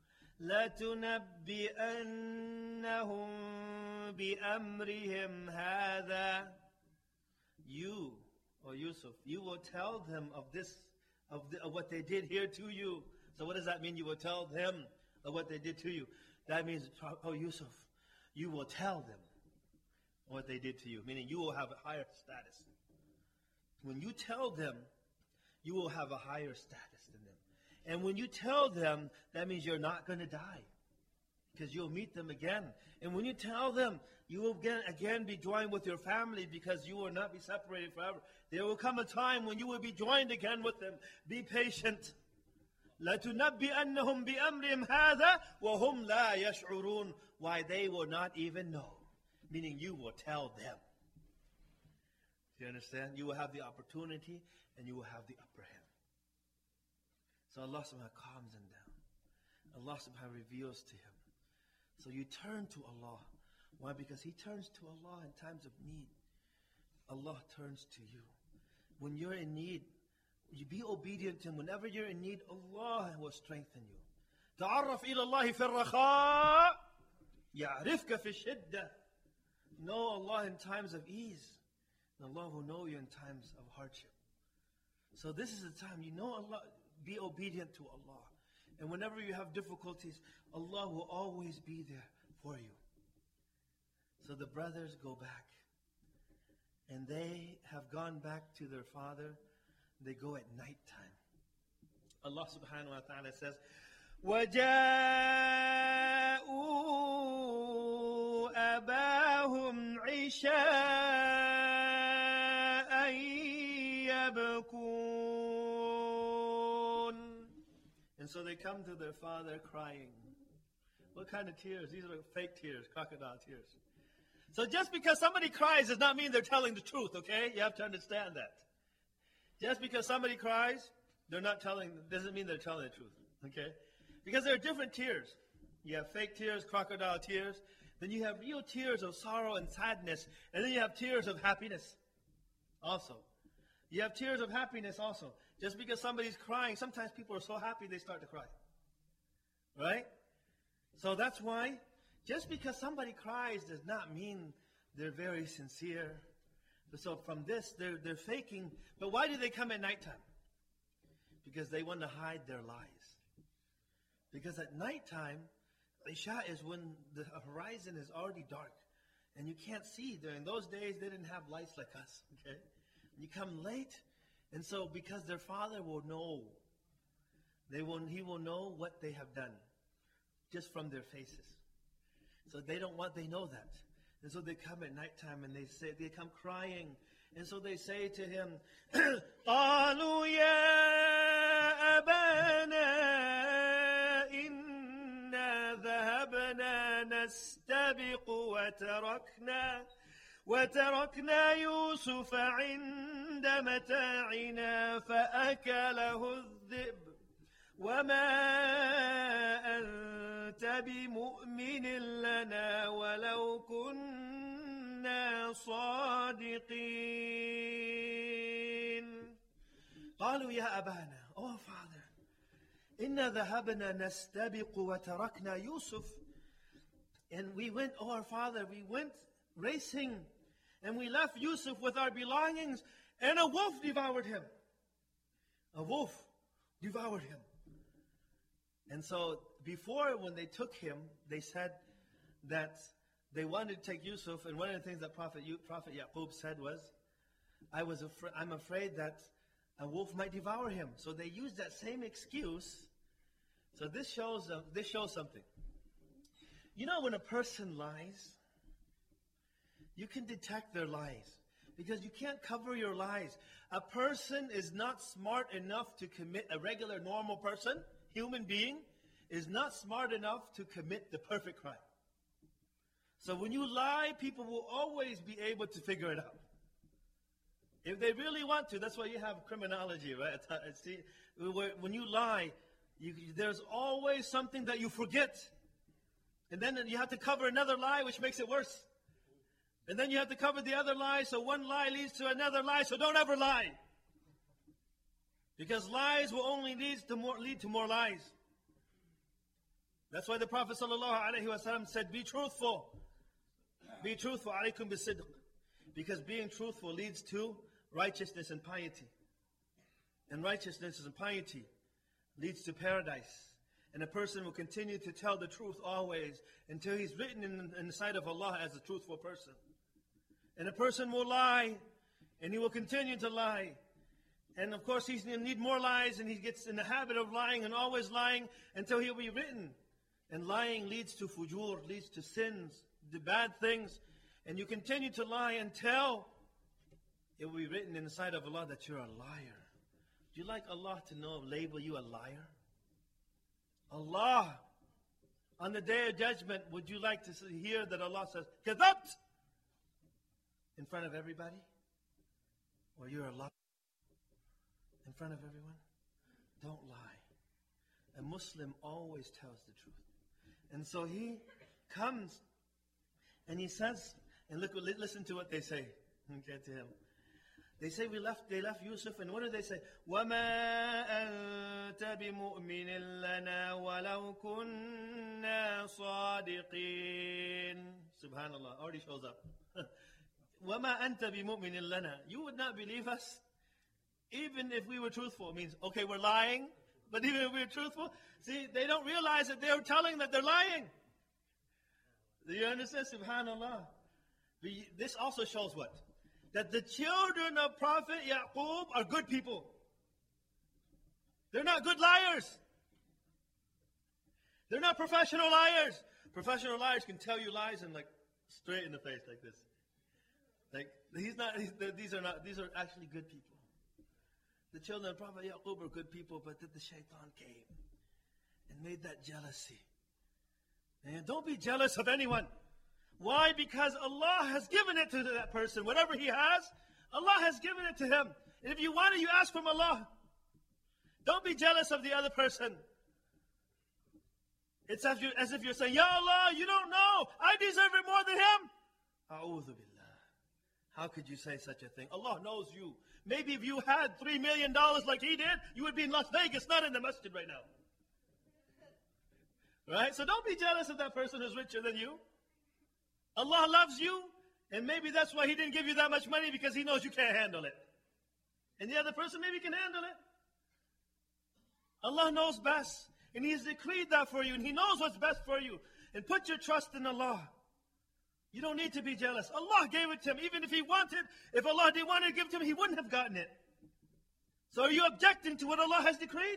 لَتُنَبِّئَنَّهُمْ بِأَمْرِهِمْ هَذَا. You, or Yusuf, you will tell them of what they did here to you. So what does that mean? You will tell them of what they did to you. That means, oh Yusuf, you will tell them what they did to you. Meaning you will have a higher status. When you tell them, you will have a higher status than them. And when you tell them, that means you're not going to die. because you'll meet them again. And when you tell them, you will again be joined with your family because you will not be separated forever. There will come a time when you will be joined again with them. Be patient. لَتُنَبِّئَنَّهُمْ بِأَمْرِهِمْ هَذَا وَهُمْ لَا يَشْعُرُونَ. Why they will not even know. Meaning you will tell them. Do you understand? You will have the opportunity and you will have the upper hand. So Allah subhanahu wa ta'ala calms him down. Allah subhanahu wa ta'ala reveals to him. So you turn to Allah. Why? Because he turns to Allah in times of need. Allah turns to you. When you're in need, you be obedient to him. Whenever you're in need, Allah will strengthen you. تعرف إلى الله في الرخاء يعرفك في الشدة. Know Allah in times of ease. And Allah will know you in times of hardship. So this is the time, you know Allah, be obedient to Allah. And whenever you have difficulties, Allah will always be there for you. So the brothers go back. And they have gone back to their father. They go at night time. Allah subhanahu wa ta'ala says, وَجَاءُوا أَبَاهُمْ عِشَاءً يَبْكُونَ. And so they come to their father crying. What kind of tears? These are fake tears, crocodile tears. So just because somebody cries does not mean they're telling the truth, okay? You have to understand that. Just because somebody cries, doesn't mean they're telling the truth, okay? Because there are different tears. You have fake tears, crocodile tears. Then you have real tears of sorrow and sadness. And then you have tears of happiness also. You have tears of happiness also. Just because somebody's crying, sometimes people are so happy they start to cry. Right? So that's why, just because somebody cries does not mean they're very sincere. So from this, they're faking. But why do they come at nighttime? Because they want to hide their lies. Because at nighttime, Isha is when the horizon is already dark. And you can't see. In those days, they didn't have lights like us. Okay? You come late. And so because their father will know, he will know what they have done. Just from their faces. So they know that. And so they come at nighttime and they come crying. And so they say to him, قَالُوا يَا أَبَانَا إِنَّا ذَهَبْنَا نَسْتَبِقُ وَتَرَكْنَا يُوسُفَ عِنْدَ مَتَاعِنَا فَأَكَلَهُ الذِّئْبُ وَمَا أَنْتَ بِمُؤْمِنٍ لَنَا وَلَوْ كُنَّا صَادِقِينَ. قالوا يا أبانا, oh Father, إِنَّا ذَهَبْنَا نَسْتَبِقُ وَتَرَكْنَا يُوسُفَ. And we went, oh our Father, we went racing and we left Yusuf with our belongings and a wolf devoured him. A wolf devoured him. And so before, when they took him, they said that they wanted to take Yusuf, and one of the things that Prophet Yaqub said was, I'm afraid that a wolf might devour him. So they used that same excuse. So this shows something. You know, when a person lies, you can detect their lies because you can't cover your lies. A person is not smart enough to commit, a regular normal person, human being, is not smart enough to commit the perfect crime. So when you lie, people will always be able to figure it out. If they really want to, that's why you have criminology, right? See, when you lie, there's always something that you forget. And then you have to cover another lie, which makes it worse. And then you have to cover the other lie, so one lie leads to another lie, so don't ever lie. Because lies will only lead to more lies. That's why the Prophet ﷺ said, be truthful. Be truthful, alaykum bisidq. Because being truthful leads to righteousness and piety. And righteousness and piety leads to paradise. And a person will continue to tell the truth always until he's written in the sight of Allah as a truthful person. And a person will lie, and he will continue to lie. And of course, he's going to need more lies, and he gets in the habit of lying and always lying until he'll be written And lying leads to fujur, leads to sins, the bad things. And you continue to lie until it will be written in the sight of Allah that you're a liar. Would you like Allah to label you a liar? Allah, on the Day of Judgment, would you like to hear that Allah says, "Kadhabt," in front of everybody? Or you're a liar in front of everyone? Don't lie. A Muslim always tells the truth. And so he comes and he says, and listen to what they say. Okay, to him. They say they left Yusuf, and what do they say? وَمَا أَنْتَ بِمُؤْمِنٍ لَنَا وَلَوْ كُنَّا صَادِقِينَ. Subhanallah, already shows up. وَمَا أَنْتَ بِمُؤْمِنٍ لَنَا. You would not believe us, even if we were truthful. It means, okay, we're lying, but even if we were truthful, see, they don't realize that they're telling that they're lying. Do you understand? Subhanallah. This also shows what? That the children of Prophet Yaqub are good people. They're not good liars. They're not professional liars. Professional liars can tell you lies and like straight in the face like this. Like these are actually good people. The children of Prophet Yaqub are good people, but then the shaitan came and made that jealousy. And don't be jealous of anyone. Why? Because Allah has given it to that person. Whatever he has, Allah has given it to him. And if you want it, you ask from Allah. Don't be jealous of the other person. It's as if you're saying, Ya Allah, you don't know. I deserve it more than him. A'udhu billah. How could you say such a thing? Allah knows you. Maybe if you had $3 million like he did, you would be in Las Vegas, not in the masjid right now. Right? So don't be jealous of that person who's richer than you. Allah loves you, and maybe that's why he didn't give you that much money, because he knows you can't handle it. And the other person maybe can handle it. Allah knows best, and he's decreed that for you, and he knows what's best for you. And put your trust in Allah. You don't need to be jealous. Allah gave it to him. Even if Allah didn't want to give it to him, he wouldn't have gotten it. So are you objecting to what Allah has decreed?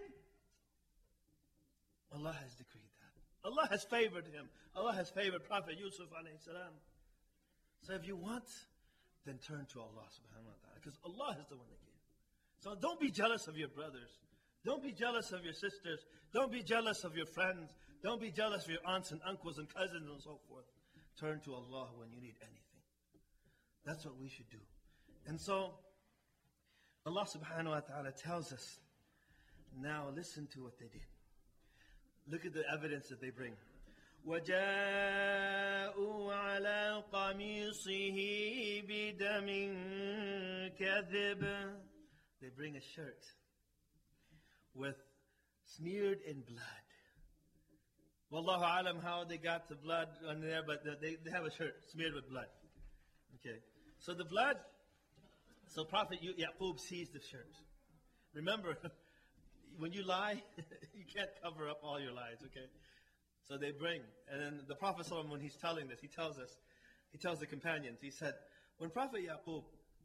Allah has decreed that. Allah has favored him. Allah has favored Prophet Yusuf alayhi salam. So if you want, then turn to Allah subhanahu wa ta'ala, because Allah is the one that gave. So don't be jealous of your brothers. Don't be jealous of your sisters. Don't be jealous of your friends. Don't be jealous of your aunts and uncles and cousins and so forth. Turn to Allah when you need anything. That's what we should do. And so Allah subhanahu wa ta'ala tells us, now listen to what they did. Look at the evidence that they bring. وَجَاءُوا عَلَىٰ قَمِيصِهِ بِدَمٍ كَذِبٍ. They bring a shirt with smeared in blood. Wallahu alam how they got the blood on there, but they have a shirt smeared with blood. Okay, so the blood, so Prophet Yaqub sees the shirt. Remember, when you lie, you can't cover up all your lies, okay? So they bring, and then the Prophet ﷺ, when he's telling this, he tells the companions, he said, when Prophet Yaqub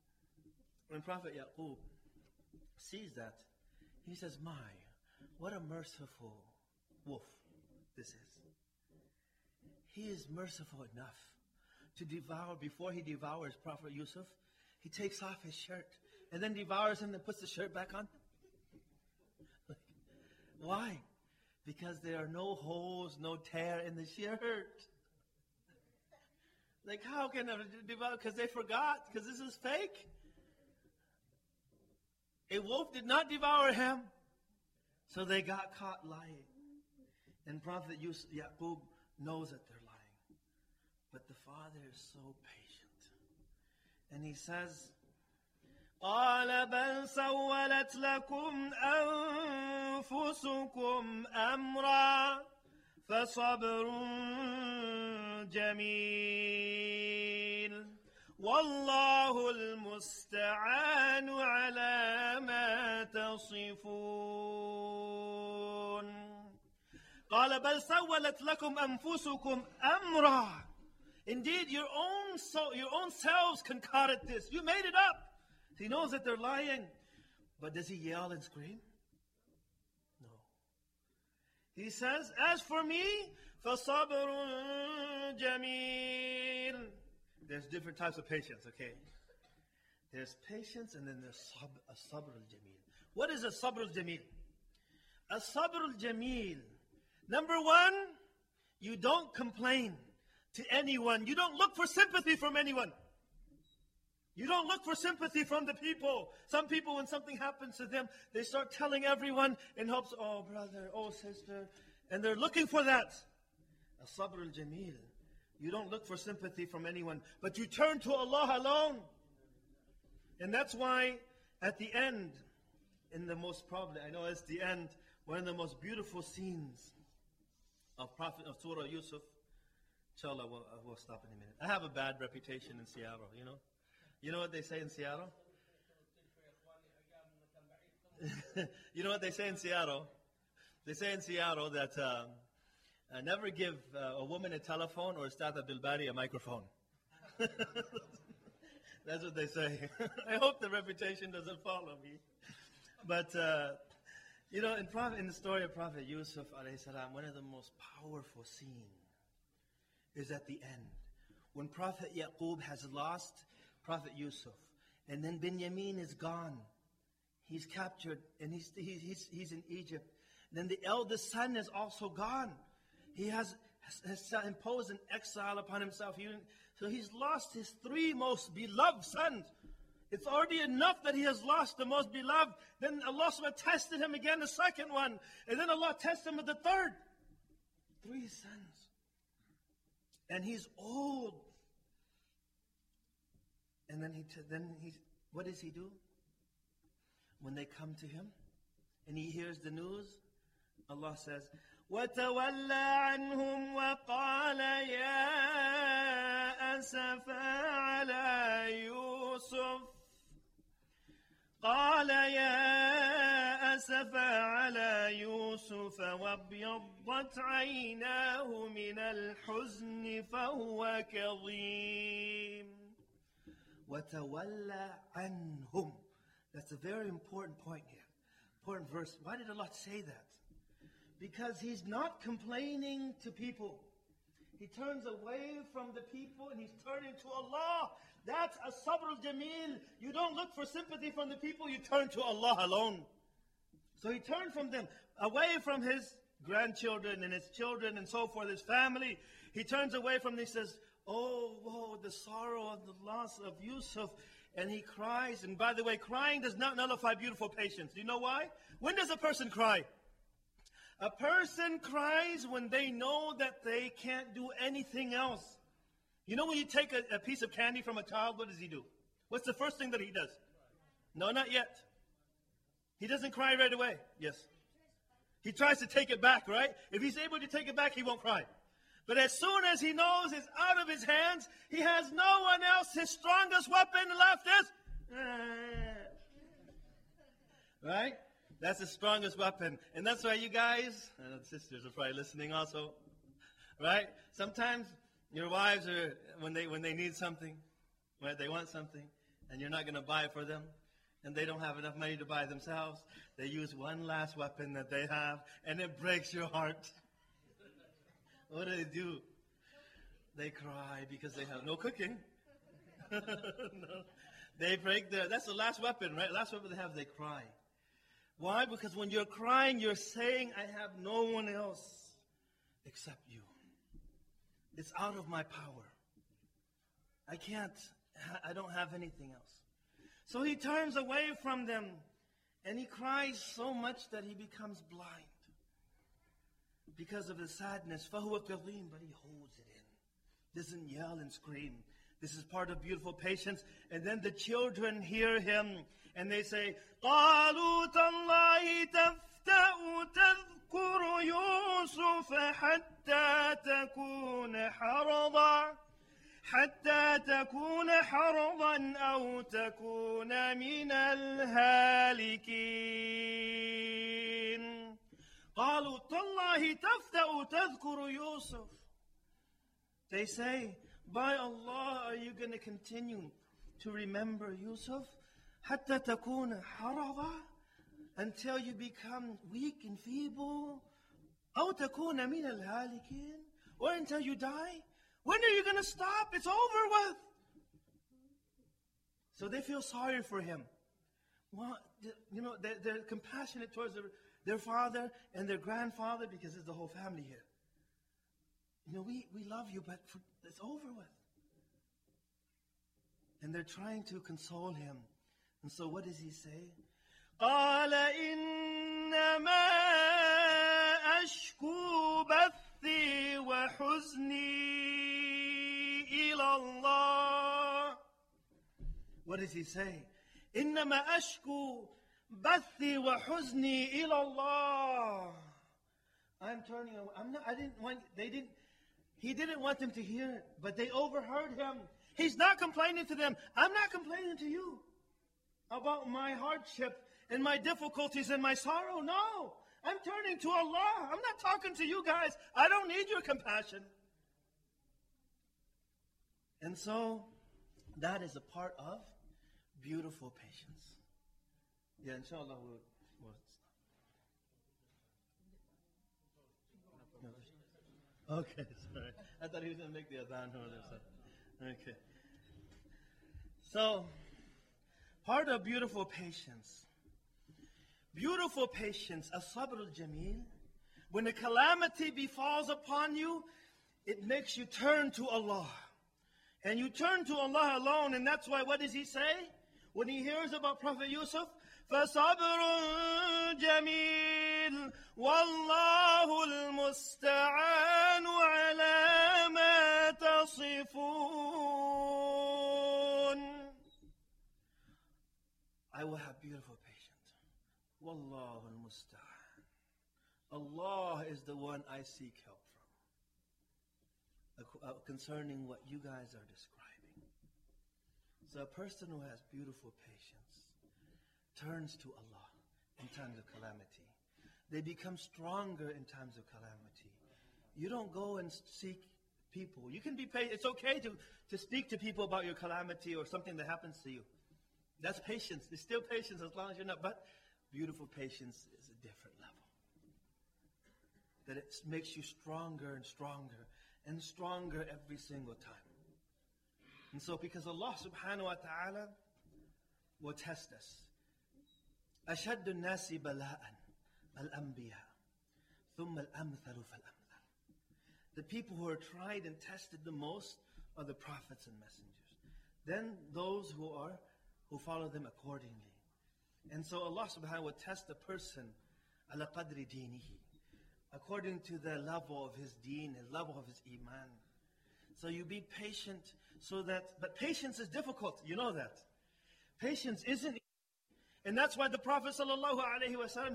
sees that, he says, my, what a merciful wolf this is. He is merciful enough to devour, before he devours Prophet Yusuf, he takes off his shirt and then devours him and puts the shirt back on. Why? Because there are no holes, no tear in the shirt. Like, how can they devour? Because they forgot, because this is fake. A wolf did not devour him, so they got caught lying. And Prophet Yaqub knows that they're lying. But the father is so patient. And he says, قَالَ بَلْ سَوَّلَتْ لَكُمْ أَنفُسُكُمْ أَمْرًا فَصَبْرٌ جَمِيلٌ وَاللَّهُ الْمُسْتَعَانُ عَلَى مَا تَصِفُونَ قَالَ بَلْ سَوَّلَتْ لَكُمْ أَنفُسُكُمْ أَمْرًا. Indeed, your own selves concocted this. You made it up. He knows that they're lying. But does he yell and scream? No. He says, as for me, فَصَبْرٌ جَمِيلٌ. There's different types of patience, okay? There's patience and then there's sabr al-jameel. What is a sabr al-jameel? A sabr al-jameel. Number one, you don't complain to anyone. You don't look for sympathy from anyone. You don't look for sympathy from the people. Some people, when something happens to them, they start telling everyone in hopes, oh brother, oh sister, and they're looking for that. As-sabr al-jameel. You don't look for sympathy from anyone, but you turn to Allah alone. And that's why at the end, in the most probably, I know it's the end, one of the most beautiful scenes of Surah Yusuf. Inshallah, we'll stop in a minute. I have a bad reputation in Seattle, you know. You know what they say in Seattle? You know what they say in Seattle? They say in Seattle that never give a woman a telephone or Ustad Abdul Bari a microphone. That's what they say. I hope the reputation doesn't follow me. But, you know, in the story of Prophet Yusuf, alayhi salam, one of the most powerful scenes is at the end. When Prophet Yaqub has lost Prophet Yusuf, and then Binyamin is gone. He's captured, and he's in Egypt. Then the eldest son is also gone. He has imposed an exile upon himself. So he's lost his three most beloved sons. It's already enough that he has lost the most beloved. Then Allah tested him again, the second one. And then Allah tested him with the third. 3 sons. And he's old. And then what does he do? When they come to him and he hears the news, Allah says, وَتَوَلَّى عَنْهُمْ وَقَالَ يَا أَسَفَى عَلَى يُوسُفَ قال يا أسفى على يوسف وابيضت عيناه من الحزن فهو كظيم وتولى عنهم. That's a very important point here. Important verse. Why did Allah say that? Because He's not complaining to people. He turns away from the people and He's turning to Allah. That's a sabr al-jameel. You don't look for sympathy from the people, you turn to Allah alone. So He turned from them, away from His grandchildren and His children and so forth, His family. He turns away from them, He says, oh, whoa, the sorrow of the loss of Yusuf. And he cries. And by the way, crying does not nullify beautiful patience. Do you know why? When does a person cry? A person cries when they know that they can't do anything else. You know when you take a piece of candy from a child, what does he do? What's the first thing that he does? No, not yet. He doesn't cry right away. Yes. He tries to take it back, right? If he's able to take it back, he won't cry. But as soon as he knows it's out of his hands, he has no one else. His strongest weapon left is... Right? That's the strongest weapon. And that's why you guys, and sisters are probably listening also, right? Sometimes your wives are, when they need something, right, they want something, and you're not going to buy it for them, and they don't have enough money to buy it themselves, they use one last weapon that they have, and it breaks your heart. What do? They cry because they have no cooking. No. They break that's the last weapon, right? Last weapon they have, they cry. Why? Because when you're crying, you're saying, I have no one else except you. It's out of my power. I don't have anything else. So he turns away from them and he cries so much that he becomes blind. Because of the sadness, فَهُوَ كَظِيمٌ, but he holds it in. Doesn't yell and scream. This is part of beautiful patience. And then the children hear him and they say, قَالُوا تَاللَّهِ تَفْتَأُ تَذْكُرُ يُوسُفَ حَتَّى تَكُونَ حَرَضًا أَوْ تَكُونَ مِنَ الْهَالِكِينَ قالوا تالله تفتأ تذكر يوسف. They say, by Allah, are you going to continue to remember Yusuf? حتى تكون حرضا, until you become weak and feeble. أو تكون من الهالكين. Or until you die. When are you going to stop? It's over with. So they feel sorry for him. Well, you know, they're compassionate towards their father and their grandfather because it's the whole family here. You know, we love you, but it's over with. And they're trying to console him. And so what does he say? قال إنما أشكو بثي وحزني إلى الله. What does he say? إنما أشكو بثي وحزني إلى الله. I'm turning away. He didn't want them to hear it, but they overheard him. He's not complaining to them. I'm not complaining to you about my hardship and my difficulties and my sorrow. No, I'm turning to Allah. I'm not talking to you guys. I don't need your compassion. And so, that is a part of beautiful patience. Yeah, inshallah, we'll stop. Okay, sorry. I thought he was going to make the adhan. Okay. So, part of beautiful patience. Beautiful patience, as-sabr al-jameel. When a calamity befalls upon you, it makes you turn to Allah. And you turn to Allah alone, and that's why, what does he say? When he hears about Prophet Yusuf, فَصَبْرٌ جَمِيلٌ وَاللَّهُ الْمُسْتَعَانُ عَلَى مَا تَصِفُونَ. I will have beautiful patience. Wallahu al-musta'an. Allah is the one I seek help from concerning what you guys are describing. So a person who has beautiful patience turns to Allah in times of calamity. They become stronger in times of calamity. You don't go and seek people. You can be patient. It's okay to speak to people about your calamity or something that happens to you. That's patience. It's still patience as long as you're not. But beautiful patience is a different level. That it makes you stronger and stronger and stronger every single time. And so because Allah subhanahu wa ta'ala will test us. أشد الناس بلاء الأنبياء ثم الأمثل فالأمثل. The people who are tried and tested the most are the prophets and messengers. Then those who follow them accordingly. And so Allah subhanahu wa ta'ala will test a person ala qadri dinihi, according to the level of his deen, the level of his iman. So you be patient but patience is difficult, you know that. Patience isn't easy. And that's why the Prophet sallallahu alaihi wasallam,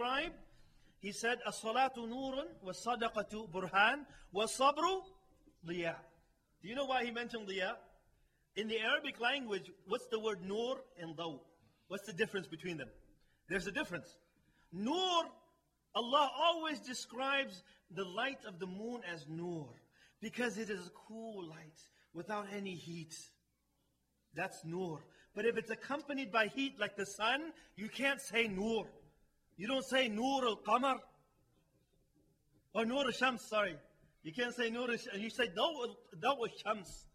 he said, as-salatu nurun, was-sadaqatu burhan, was-sabru liya. Do you know why he mentioned liya? In the Arabic language, what's the word nur and daw? What's the difference between them? There's a difference. Nur, Allah always describes the light of the moon as nur, because it is a cool light without any heat. That's nur. But if it's accompanied by heat like the sun, you can't say nur. You don't say nur al-qamar. Or nur al-shams, sorry. You can't say nur al-shams. You say daw al-shams.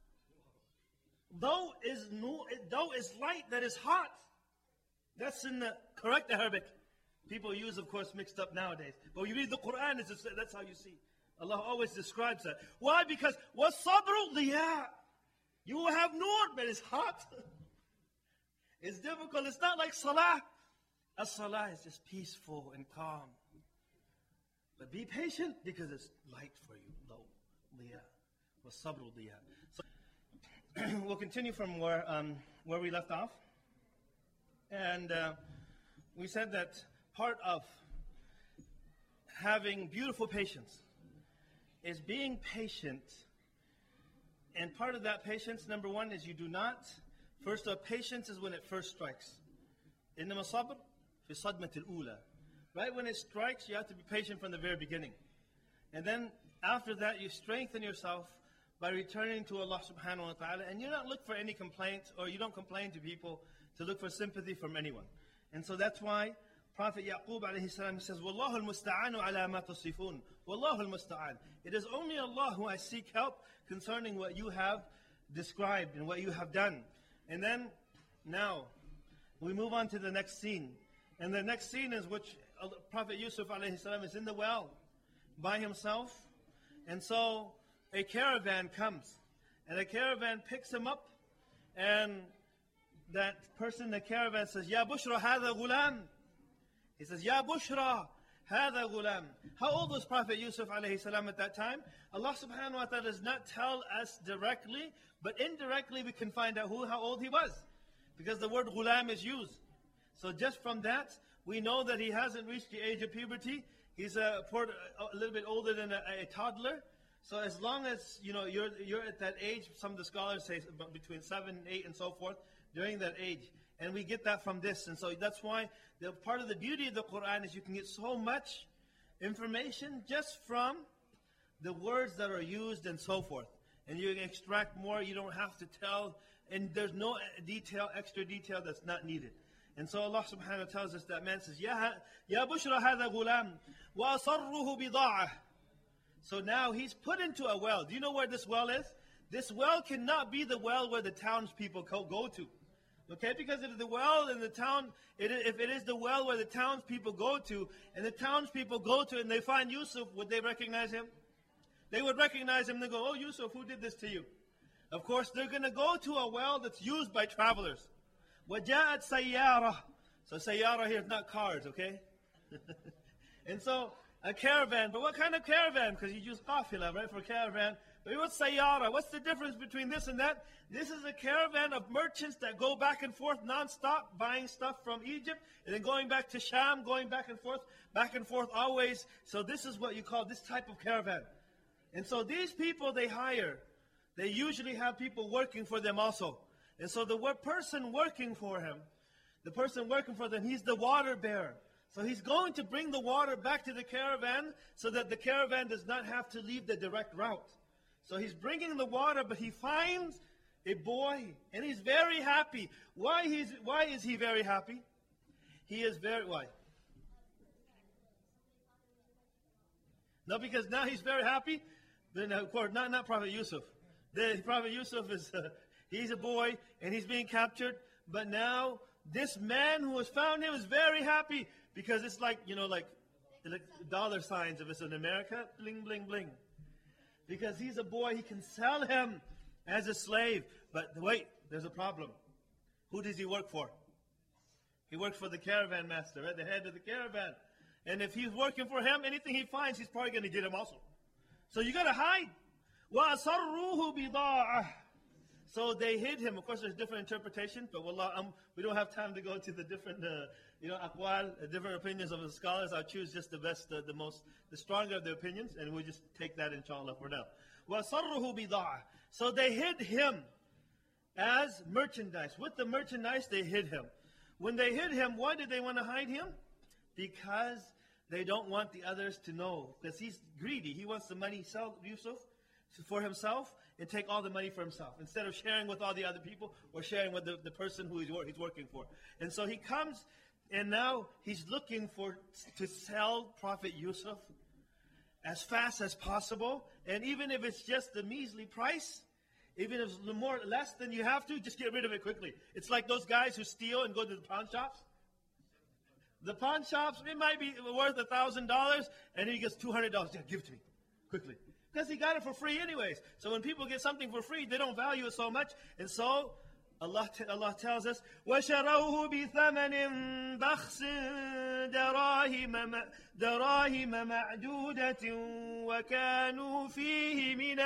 Daw is light that is hot. That's in the correct Arabic. People use, of course, mixed up nowadays. But when you read the Quran, that's how you see. Allah always describes that. Why? Because was-sabru liya. You will have nur, but it's hot. It's difficult. It's not like salah. As-salah is just peaceful and calm. But be patient because it's light for you. Daw liya. Was-sabru liya. So we'll continue from where we left off. And we said that part of having beautiful patience is being patient. And part of that patience, number one, is you do not. First off, patience is when it first strikes. إنما صبر في صدمة الأولى. Right when it strikes, you have to be patient from the very beginning. And then after that, you strengthen yourself by returning to Allah subhanahu wa ta'ala. And you don't look for any complaints, or you don't complain to people to look for sympathy from anyone. And so that's why Prophet Yaqub alayhi salam, he says, Wallahu al-musta'anu ala ma tasifun. Wallahu al-musta'an. It is only Allah who I seek help concerning what you have described and what you have done. And then, now, we move on to the next scene. And the next scene is which Prophet Yusuf alayhi salam is in the well by himself. And so, a caravan comes. And a caravan picks him up. And that person in the caravan says, Ya Bushra hadha ghulam. He says, Ya Bushra hadha ghulam. How old was Prophet Yusuf alayhi salam at that time? Allah subhanahu wa ta'ala does not tell us directly, but indirectly we can find out how old he was. Because the word ghulam is used. So just from that, we know that he hasn't reached the age of puberty. He's a little bit older than a toddler. So as long as you're at that age, some of the scholars say between 7 and 8 and so forth, during that age. And we get that from this. And so that's why part of the beauty of the Quran is you can get so much information just from the words that are used and so forth. And you can extract more, you don't have to tell, and there's no extra detail that's not needed. And so Allah subhanahu wa ta'ala tells us that man says, Ya Bushra hadha ghulam, wa asarruhu bida'ah. So now he's put into a well. Do you know where this well is? This well cannot be the well where the townspeople go to. Okay, because if the well in the town, if it is the well where the townspeople go to, and the townspeople go to it and they find Yusuf, would they recognize him? They would recognize him. They go, oh, Yusuf, who did this to you? Of course, they're going to go to a well that's used by travelers. وَجَاءَتْ سَيَّارَةٌ. So sayyara here is not cars, okay? And so, a caravan. But what kind of caravan? Because you use qafila, right, for caravan. But what's sayyara? What's the difference between this and that? This is a caravan of merchants that go back and forth non-stop, buying stuff from Egypt, and then going back to Sham, going back and forth always. So this is what you call this type of caravan. And so these people they hire, they usually have people working for them also. And so the person working for him, he's the water bearer. So he's going to bring the water back to the caravan so that the caravan does not have to leave the direct route. So he's bringing the water, but he finds a boy, and he's very happy. Why is he very happy? He is why? No, because now he's very happy. Then of course, not Prophet Yusuf. Prophet Yusuf is he's a boy and he's being captured. But now this man who has found him is very happy because it's like like dollar signs if it's in America, bling bling bling. Because he's a boy, he can sell him as a slave. But wait, there's a problem. Who does he work for? He works for the caravan master, right? The head of the caravan. And if he's working for him, anything he finds, he's probably going to get him also. So you got to hide. وَأَصَرُّوهُ بِضَاعَةً. So they hid him. Of course, there's different interpretations, but wallah, we don't have time to go to the different, aqwal, different opinions of the scholars. I'll choose just the best, the stronger of the opinions, and we'll just take that inshallah for now. وَأَصَرُّوهُ بِضَاعَةً. So they hid him as merchandise. With the merchandise, they hid him. When they hid him, why did they want to hide him? Because they don't want the others to know. Because he's greedy. He wants the money, sell Yusuf for himself, and take all the money for himself, instead of sharing with all the other people or sharing with the person who he's working for. And so he comes, and now he's looking to sell Prophet Yusuf as fast as possible. And even if it's just the measly price, even if it's less than you have to, just get rid of it quickly. It's like those guys who steal and go to the pawn shops. The pawn shops, it might be worth $1,000, and he gets $200. Yeah, give it to me, quickly. Because he got it for free anyways. So when people get something for free, they don't value it so much. And so, Allah tells us, وَشَرَوْهُ بِثَمَنٍ بَخْسٍ دَرَاهِمَ مَعْدُودَةٍ وَكَانُوا فِيهِ مِنَ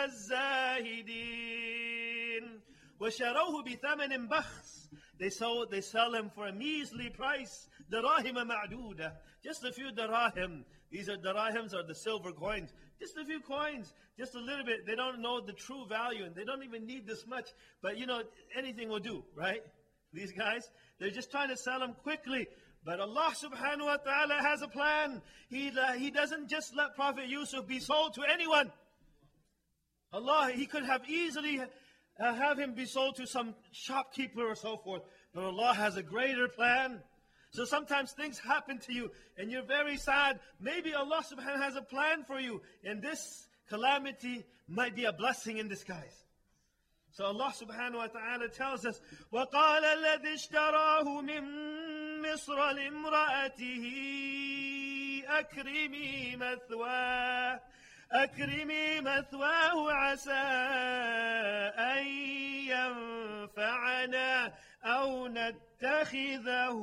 الزَّاهِدِينَ وَشَرَوْهُ بِثَمَنٍ بَخْسٍ. They sell him for a measly price. دَرَاهِمَ مَعْدُودَةٍ. Just a few darahim. These are darahims, are the silver coins. Just a few coins, just a little bit. They don't know the true value, and they don't even need this much. But anything will do, right? These guys, they're just trying to sell them quickly. But Allah subhanahu wa ta'ala has a plan. He doesn't just let Prophet Yusuf be sold to anyone. He could have easily have him be sold to some shopkeeper or so forth. But Allah has a greater plan. So sometimes things happen to you and you're very sad. Maybe Allah subhanahu wa ta'ala has a plan for you. And this calamity might be a blessing in disguise. So Allah subhanahu wa ta'ala tells us, وَقَالَ الَّذِي اشْتَرَاهُ مِن مِصْرَ لِامْرَأَتِهِ أَكْرِمِي مَثْوَاهُ عَسَىٰ أَن يَنفَعَنَا أَوْ نَتَّخِذَهُ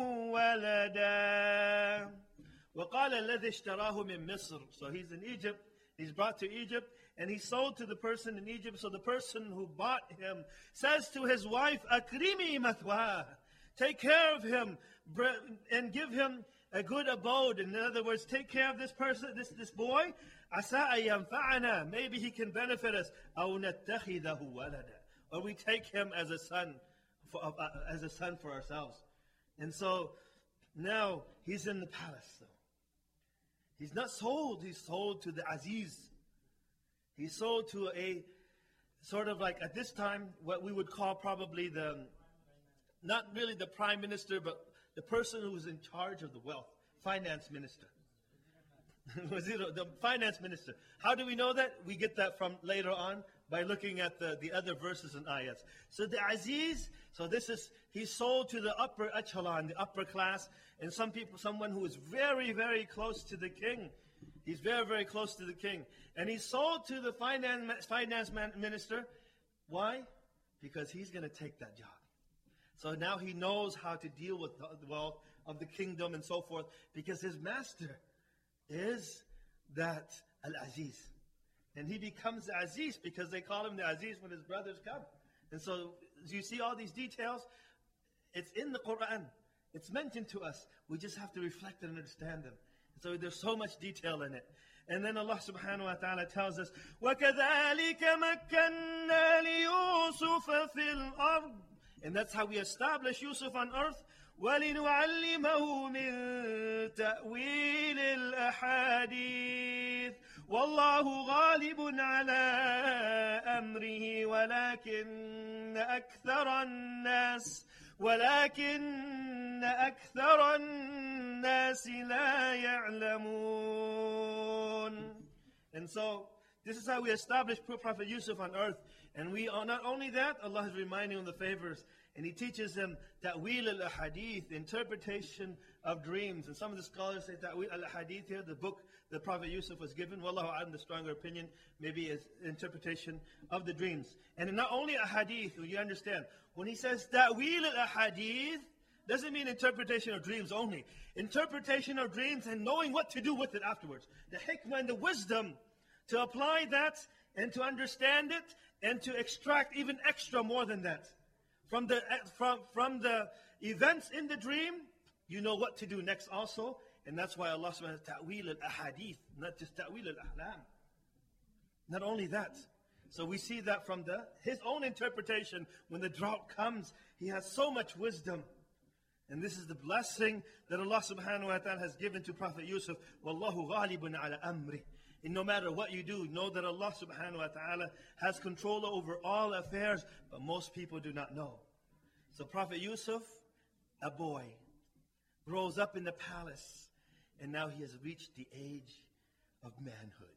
وَلَدًا. وَقَالَ الَّذِي اشْتَرَاهُ مِن مِصْرَ. So he's in Egypt. He's brought to Egypt. And he sold to the person in Egypt. So the person who bought him says to his wife, Akrimi mathwah. Take care of him and give him a good abode. In other words, take care of this person, this boy. Asa yanfa'ana. Maybe he can benefit us. Aw nattakhidahu walada. Or we take him as a son for ourselves. And so now he's in the palace though. He's not sold, he's sold to the Aziz. He's sold to a sort of like, at this time, what we would call probably not really the prime minister, but the person who was in charge of the wealth, finance minister. The finance minister. How do we know that? We get that from later on by looking at the other verses and ayats. So the Aziz, he's sold to the upper echelon, the upper class, and someone who is very, very close to the king. He's very, very close to the king. And he's sold to the finance minister. Why? Because he's going to take that job. So now he knows how to deal with the wealth of the kingdom and so forth. Because his master is that Al-Aziz. And he becomes the Aziz because they call him the Aziz when his brothers come. And so you see all these details. It's in the Quran. It's mentioned to us. We just have to reflect and understand them. So there's so much detail in it. And then Allah subhanahu wa ta'ala tells us, وَكَذَلِكَ مَكَّنَّا لِيُوسُفَ فِي الْأَرْضِ. And that's how we establish Yusuf on earth. وَلِنُعَلِّمَهُ مِن تَأْوِيلِ الْأَحَادِيثِ وَاللَّهُ غَالِبٌ عَلَىٰ أَمْرِهِ ولكن أكثر الناس لا يعلمون. And so, this is how we establish Prophet Yusuf on earth. And we are not only that, Allah is reminding him of the favors. And He teaches him Ta'wil al-Ahadith, interpretation of dreams. And some of the scholars say Ta'wil al-Ahadith here, the book the Prophet Yusuf was given. Wallahu a'lam, the stronger opinion maybe is interpretation of the dreams. And not only Ahadith, you understand, when he says Ta'wil al-Ahadith, doesn't mean interpretation of dreams only. Interpretation of dreams and knowing what to do with it afterwards. The hikmah and the wisdom to apply that and to understand it and to extract even extra more than that. From the events in the dream, you know what to do next also. And that's why Allah subhanahu wa ta'ala ta'wil al-ahadith, not just ta'wil al-ahlam. Not only that. So we see that from his own interpretation. When the drought comes, he has so much wisdom. And this is the blessing that Allah subhanahu wa ta'ala has given to Prophet Yusuf. Wallahu ghalibun ala amri. And no matter what you do, know that Allah subhanahu wa ta'ala has control over all affairs, but most people do not know. So Prophet Yusuf, a boy, grows up in the palace, and now he has reached the age of manhood.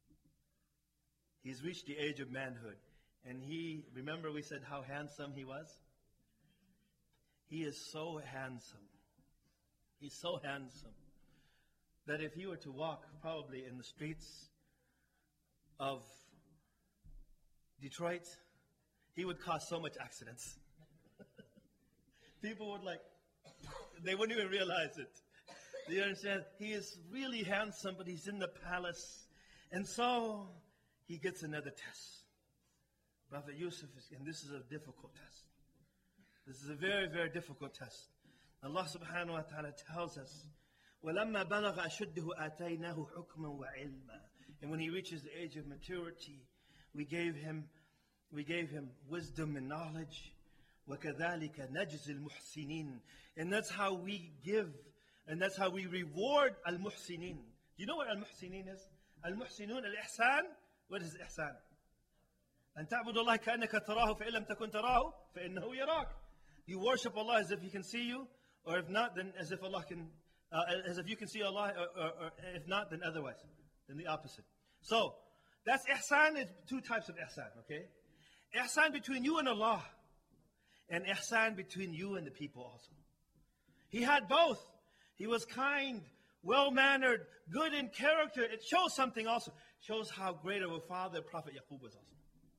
He's reached the age of manhood. And remember we said how handsome he was? He is so handsome. He's so handsome that if he were to walk probably in the streets of Detroit, he would cause so much accidents. People would they wouldn't even realize it. Do you understand? He is really handsome, but he's in the palace. And so he gets another test. Prophet Yusuf and this is a difficult test. This is a very, very difficult test. Allah subhanahu wa ta'ala tells us, وَلَمَّا بَلَغَ أَشُدَّهُ آتَيْنَاهُ حُكْمًا وَعِلْمًا. And when he reaches the age of maturity, we gave him wisdom and knowledge. وَكَذَلِكَ نَجْزِ الْمُحْسِنِينَ. And that's how we give, and that's how we reward al-muhsinin. Do you know what al-muhsinin is? Al-muhsinun, al-ihsan. What is ihsan? أن تعبد الله كأنك تراه فإن لم تكن تراه فإنه يراك. You worship Allah as if He can see you. Or if not, then as if Allah can, as if you can see Allah, or if not, then otherwise, then the opposite. So, that's ihsan, is two types of ihsan, okay? Ihsan between you and Allah, and ihsan between you and the people also. He had both. He was kind, well-mannered, good in character. It shows something also. It shows how great of a father Prophet Yaqub was also.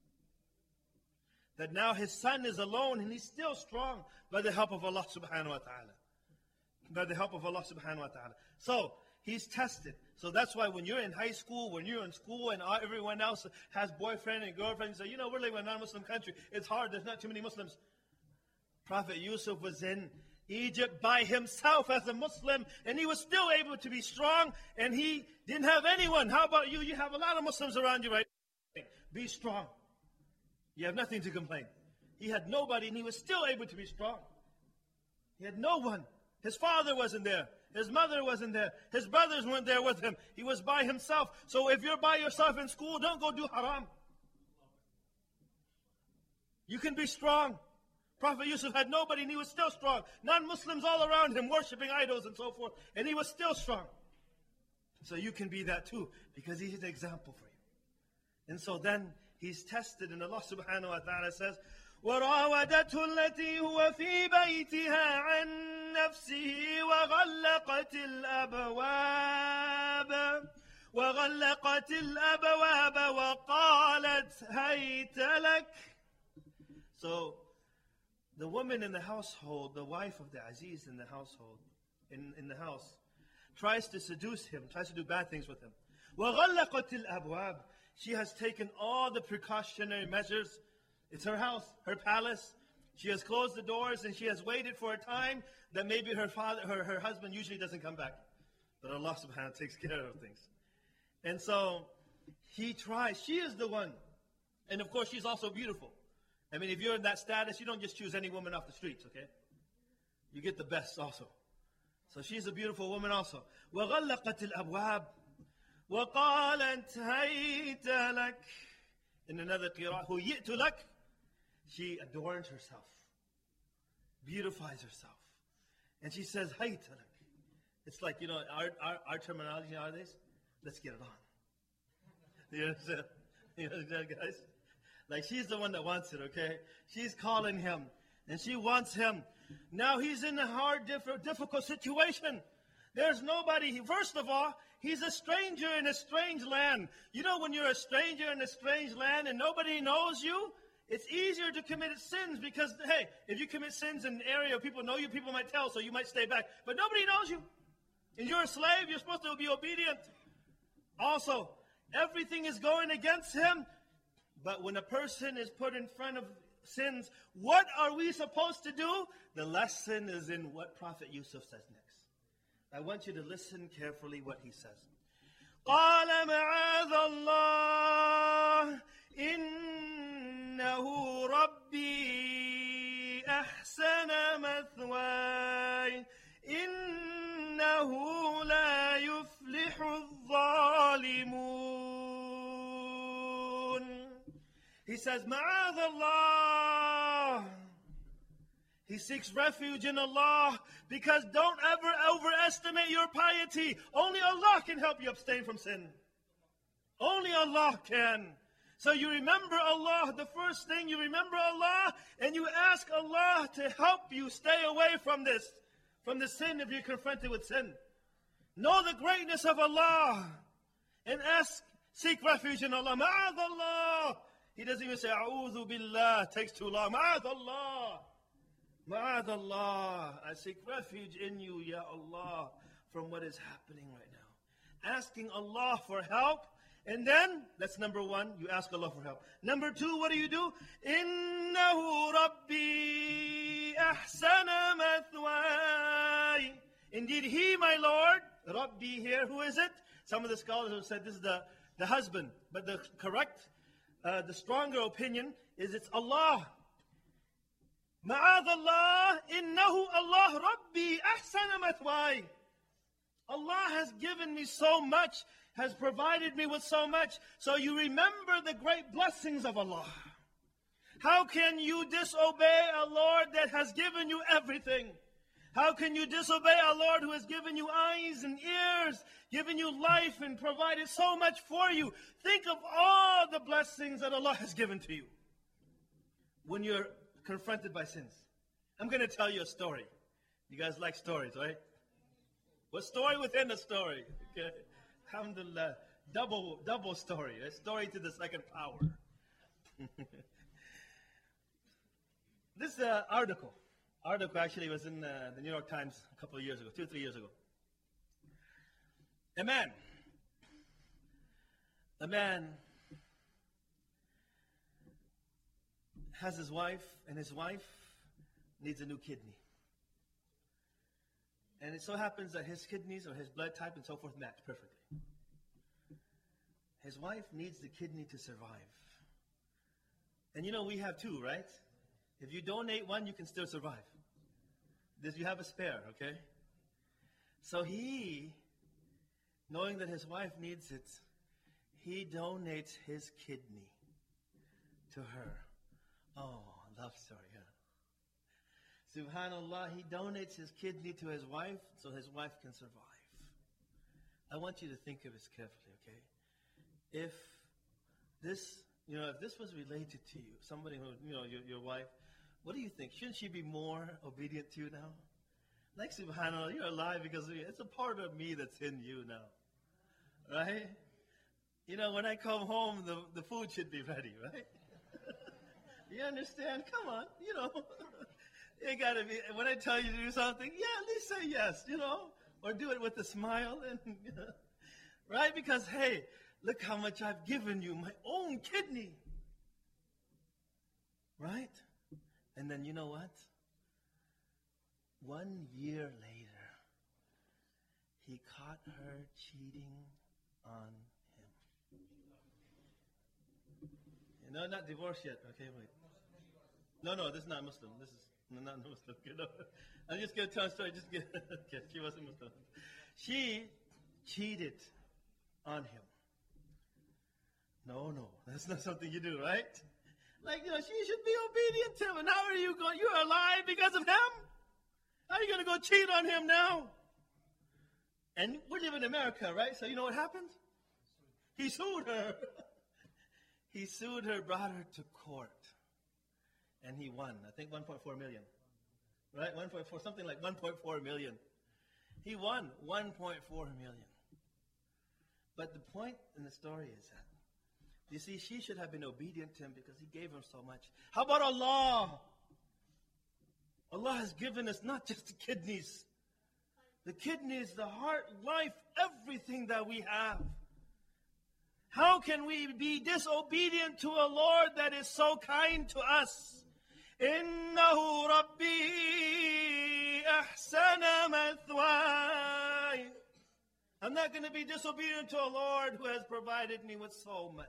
That now his son is alone and he's still strong by the help of Allah subhanahu wa ta'ala. By the help of Allah subhanahu wa ta'ala. So, he's tested. So that's why when you're in high school, when you're in school and everyone else has boyfriend and girlfriend, you say, you know, we're living in a non-Muslim country. It's hard. There's not too many Muslims. Prophet Yusuf was in Egypt by himself as a Muslim, and he was still able to be strong, and he didn't have anyone. How about you? You have a lot of Muslims around you right now. Be strong. You have nothing to complain. He had nobody, and he was still able to be strong. He had no one. His father wasn't there. His mother wasn't there. His brothers weren't there with him. He was by himself. So if you're by yourself in school, don't go do haram. You can be strong. Prophet Yusuf had nobody and he was still strong. Non-Muslims all around him worshiping idols and so forth. And he was still strong. So you can be that too, because he's an example for you. And so then he's tested, and Allah subhanahu wa ta'ala says, وَرَاوَدَتْهُ الَّتِي هُوَ فِي بَيْتِهَا عَنْ نَفْسِهِ وَغَلَّقَتِ الْأَبْوَابَ وَقَالَتْ هَيْتَ لَكَ. So, the woman in the household, the wife of the Aziz in the household, in the house, tries to seduce him, tries to do bad things with him. وَغَلَّقَتِ الْأَبْوَابَ. She has taken all the precautionary measures. It's her house, her palace. She has closed the doors and she has waited for a time that maybe her husband usually doesn't come back. But Allah subhanahu wa ta'ala takes care of things. And so he tries. She is the one. And of course, she's also beautiful. I mean, if you're in that status, you don't just choose any woman off the streets, okay? You get the best also. So she's a beautiful woman also. وَغَلَّقَتِ الْأَبْوَابِ وَقَالَتْ هَيْتَ لَكَ. In another qira'ah, هُيِّئْتُ لَكَ. She adorns herself, beautifies herself. And she says, هَيْتَ لَكَ. It's like, you know, our terminology nowadays, let's get it on. You understand? You understand, guys? Like, she's the one that wants it, okay? She's calling him, and she wants him. Now he's in a hard, difficult situation. There's nobody. First of all, he's a stranger in a strange land. You know, when you're a stranger in a strange land and nobody knows you, it's easier to commit sins because, hey, if you commit sins in an area where people know you, people might tell, so you might stay back. But nobody knows you. And you're a slave. You're supposed to be obedient. Also, everything is going against him. But when a person is put in front of sins, what are we supposed to do? The lesson is in what Prophet Yusuf says next. I want you to listen carefully what he says. قَالَ مَعَاذَ اللَّهِ إِنَّهُ رَبِّي أَحْسَنَ مَثْوَايَ إِنَّهُ لَا يُفْلِحُ الظَّالِمُونَ. He says, مَعَاذَ اللَّهِ. He seeks refuge in Allah because don't ever overestimate your piety. Only Allah can help you abstain from sin. Only Allah can. So you remember Allah, the first thing you remember Allah, and you ask Allah to help you stay away from the sin if you're confronted with sin. Know the greatness of Allah and seek refuge in Allah. Ma'adh Allah. He doesn't even say, A'udhu Billah. It takes too long. Ma'adh Allah. Ma'adh Allah, I seek refuge in you, Ya Allah, from what is happening right now. Asking Allah for help, and then, that's number one, you ask Allah for help. Number two, what do? إِنَّهُ رَبِّي أَحْسَنَ مَثْوَايَ. Indeed, He, my Lord, Rabbi here, who is it? Some of the scholars have said this is the husband, but the correct, the stronger opinion is it's Allah. Ma'adh Allah, innahu Allah Rabbi ahsana mathwai. Allah has given me so much, has provided me with so much. So you remember the great blessings of Allah. How can you disobey a Lord that has given you everything? How can you disobey our Lord who has given you eyes and ears, given you life and provided so much for you? Think of all the blessings that Allah has given to you when you're confronted by sins. I'm going to tell you a story. You guys like stories, right? What story within a story? Okay. Alhamdulillah. Double story. A story to the second power. This article actually was in the New York Times a couple of years ago, 2-3 years ago. A man has his wife, and his wife needs a new kidney. And it so happens that his kidneys or his blood type and so forth match perfectly. His wife needs the kidney to survive. And you know, we have two, right? If you donate one, you can still survive. You have a spare, okay? So he, knowing that his wife needs it, he donates his kidney to her. Oh, love story, huh? Subhanallah, he donates his kidney to his wife so his wife can survive. I want you to think of this carefully, okay? If this was related to you, somebody who, your wife, what do you think? Shouldn't she be more obedient to you now? Like, subhanAllah, you're alive because it's a part of me that's in you now. Right? When I come home, the food should be ready, right? You understand? Come on, it gotta be, when I tell you to do something, at least say yes, or do it with a smile, and right? Because, hey, look how much I've given you, my own kidney. Right? And then you know what? 1 year later, he caught her cheating on him. Not divorced yet. Okay, wait. No, this is not Muslim. This is not Muslim. I'm just going to tell a story. Okay, she wasn't Muslim. She cheated on him. No, that's not something you do, right? Like, she should be obedient to him. And how are you going? You're alive because of him? How are you going to go cheat on him now? And we live in America, right? So you know what happened? He sued her. He sued her, brought her to court. And he won. I think 1.4 million. Right? 1.4, something like 1.4 million. He won 1.4 million. But the point in the story is that, you see, she should have been obedient to him because he gave her so much. How about Allah? Allah has given us not just the kidneys, the heart, life, everything that we have. How can we be disobedient to a Lord that is so kind to us? Innahu Rabbi ahsana mathwaya. I'm not going to be disobedient to a Lord who has provided me with so much.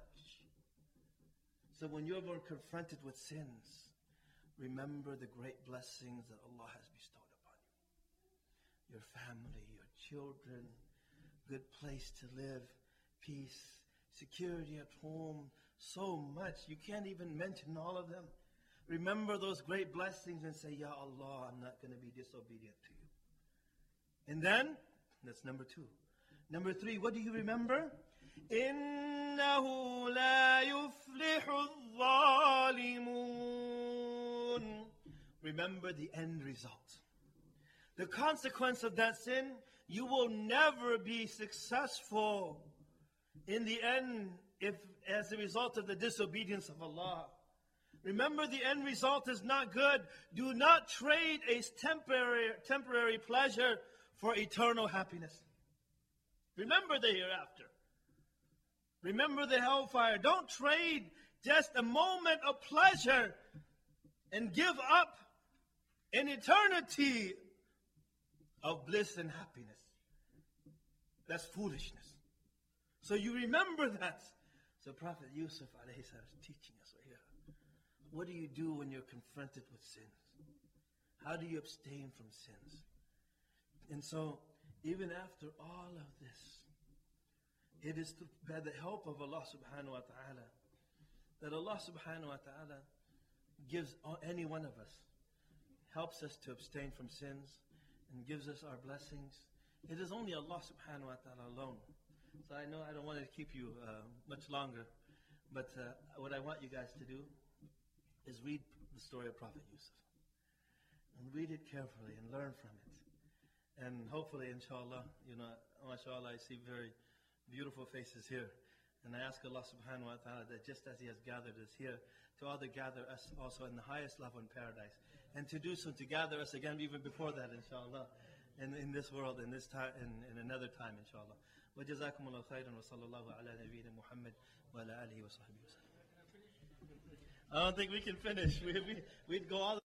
So when you're confronted with sins, remember the great blessings that Allah has bestowed upon you. Your family, your children, good place to live, peace, security at home, so much. You can't even mention all of them. Remember those great blessings and say, Ya Allah, I'm not going to be disobedient to you. And then, that's number 2. Number 3, what do you remember? إِنَّهُ لَا يُفْلِحُ الظَّالِمُونَ. Remember the end result. The consequence of that sin, you will never be successful in the end as a result of the disobedience of Allah. Remember, the end result is not good. Do not trade a temporary pleasure for eternal happiness. Remember the hereafter. Remember the hellfire. Don't trade just a moment of pleasure and give up an eternity of bliss and happiness. That's foolishness. So you remember that. So Prophet Yusuf alayhi salam is teaching us right here. What do you do when you're confronted with sins? How do you abstain from sins? And so, even after all of this, it is by the help of Allah subhanahu wa ta'ala that Allah subhanahu wa ta'ala gives any one of us, helps us to abstain from sins, and gives us our blessings. It is only Allah subhanahu wa ta'ala alone. So I know I don't want to keep you much longer, but what I want you guys to do is read the story of Prophet Yusuf. And read it carefully and learn from it. And hopefully, inshallah, mashallah, I see very beautiful faces here. And I ask Allah subhanahu wa ta'ala that just as He has gathered us here, to also gather us also in the highest level in paradise. And to do so, to gather us again even before that, inshallah, in this world, in this time, in another time, inshallah. Wa jazakumullahu khairan wa sallallahu ala nabiyyina Muhammad wa ala alihi wa sahbihi wa sallam. I don't think we can finish. We'd go all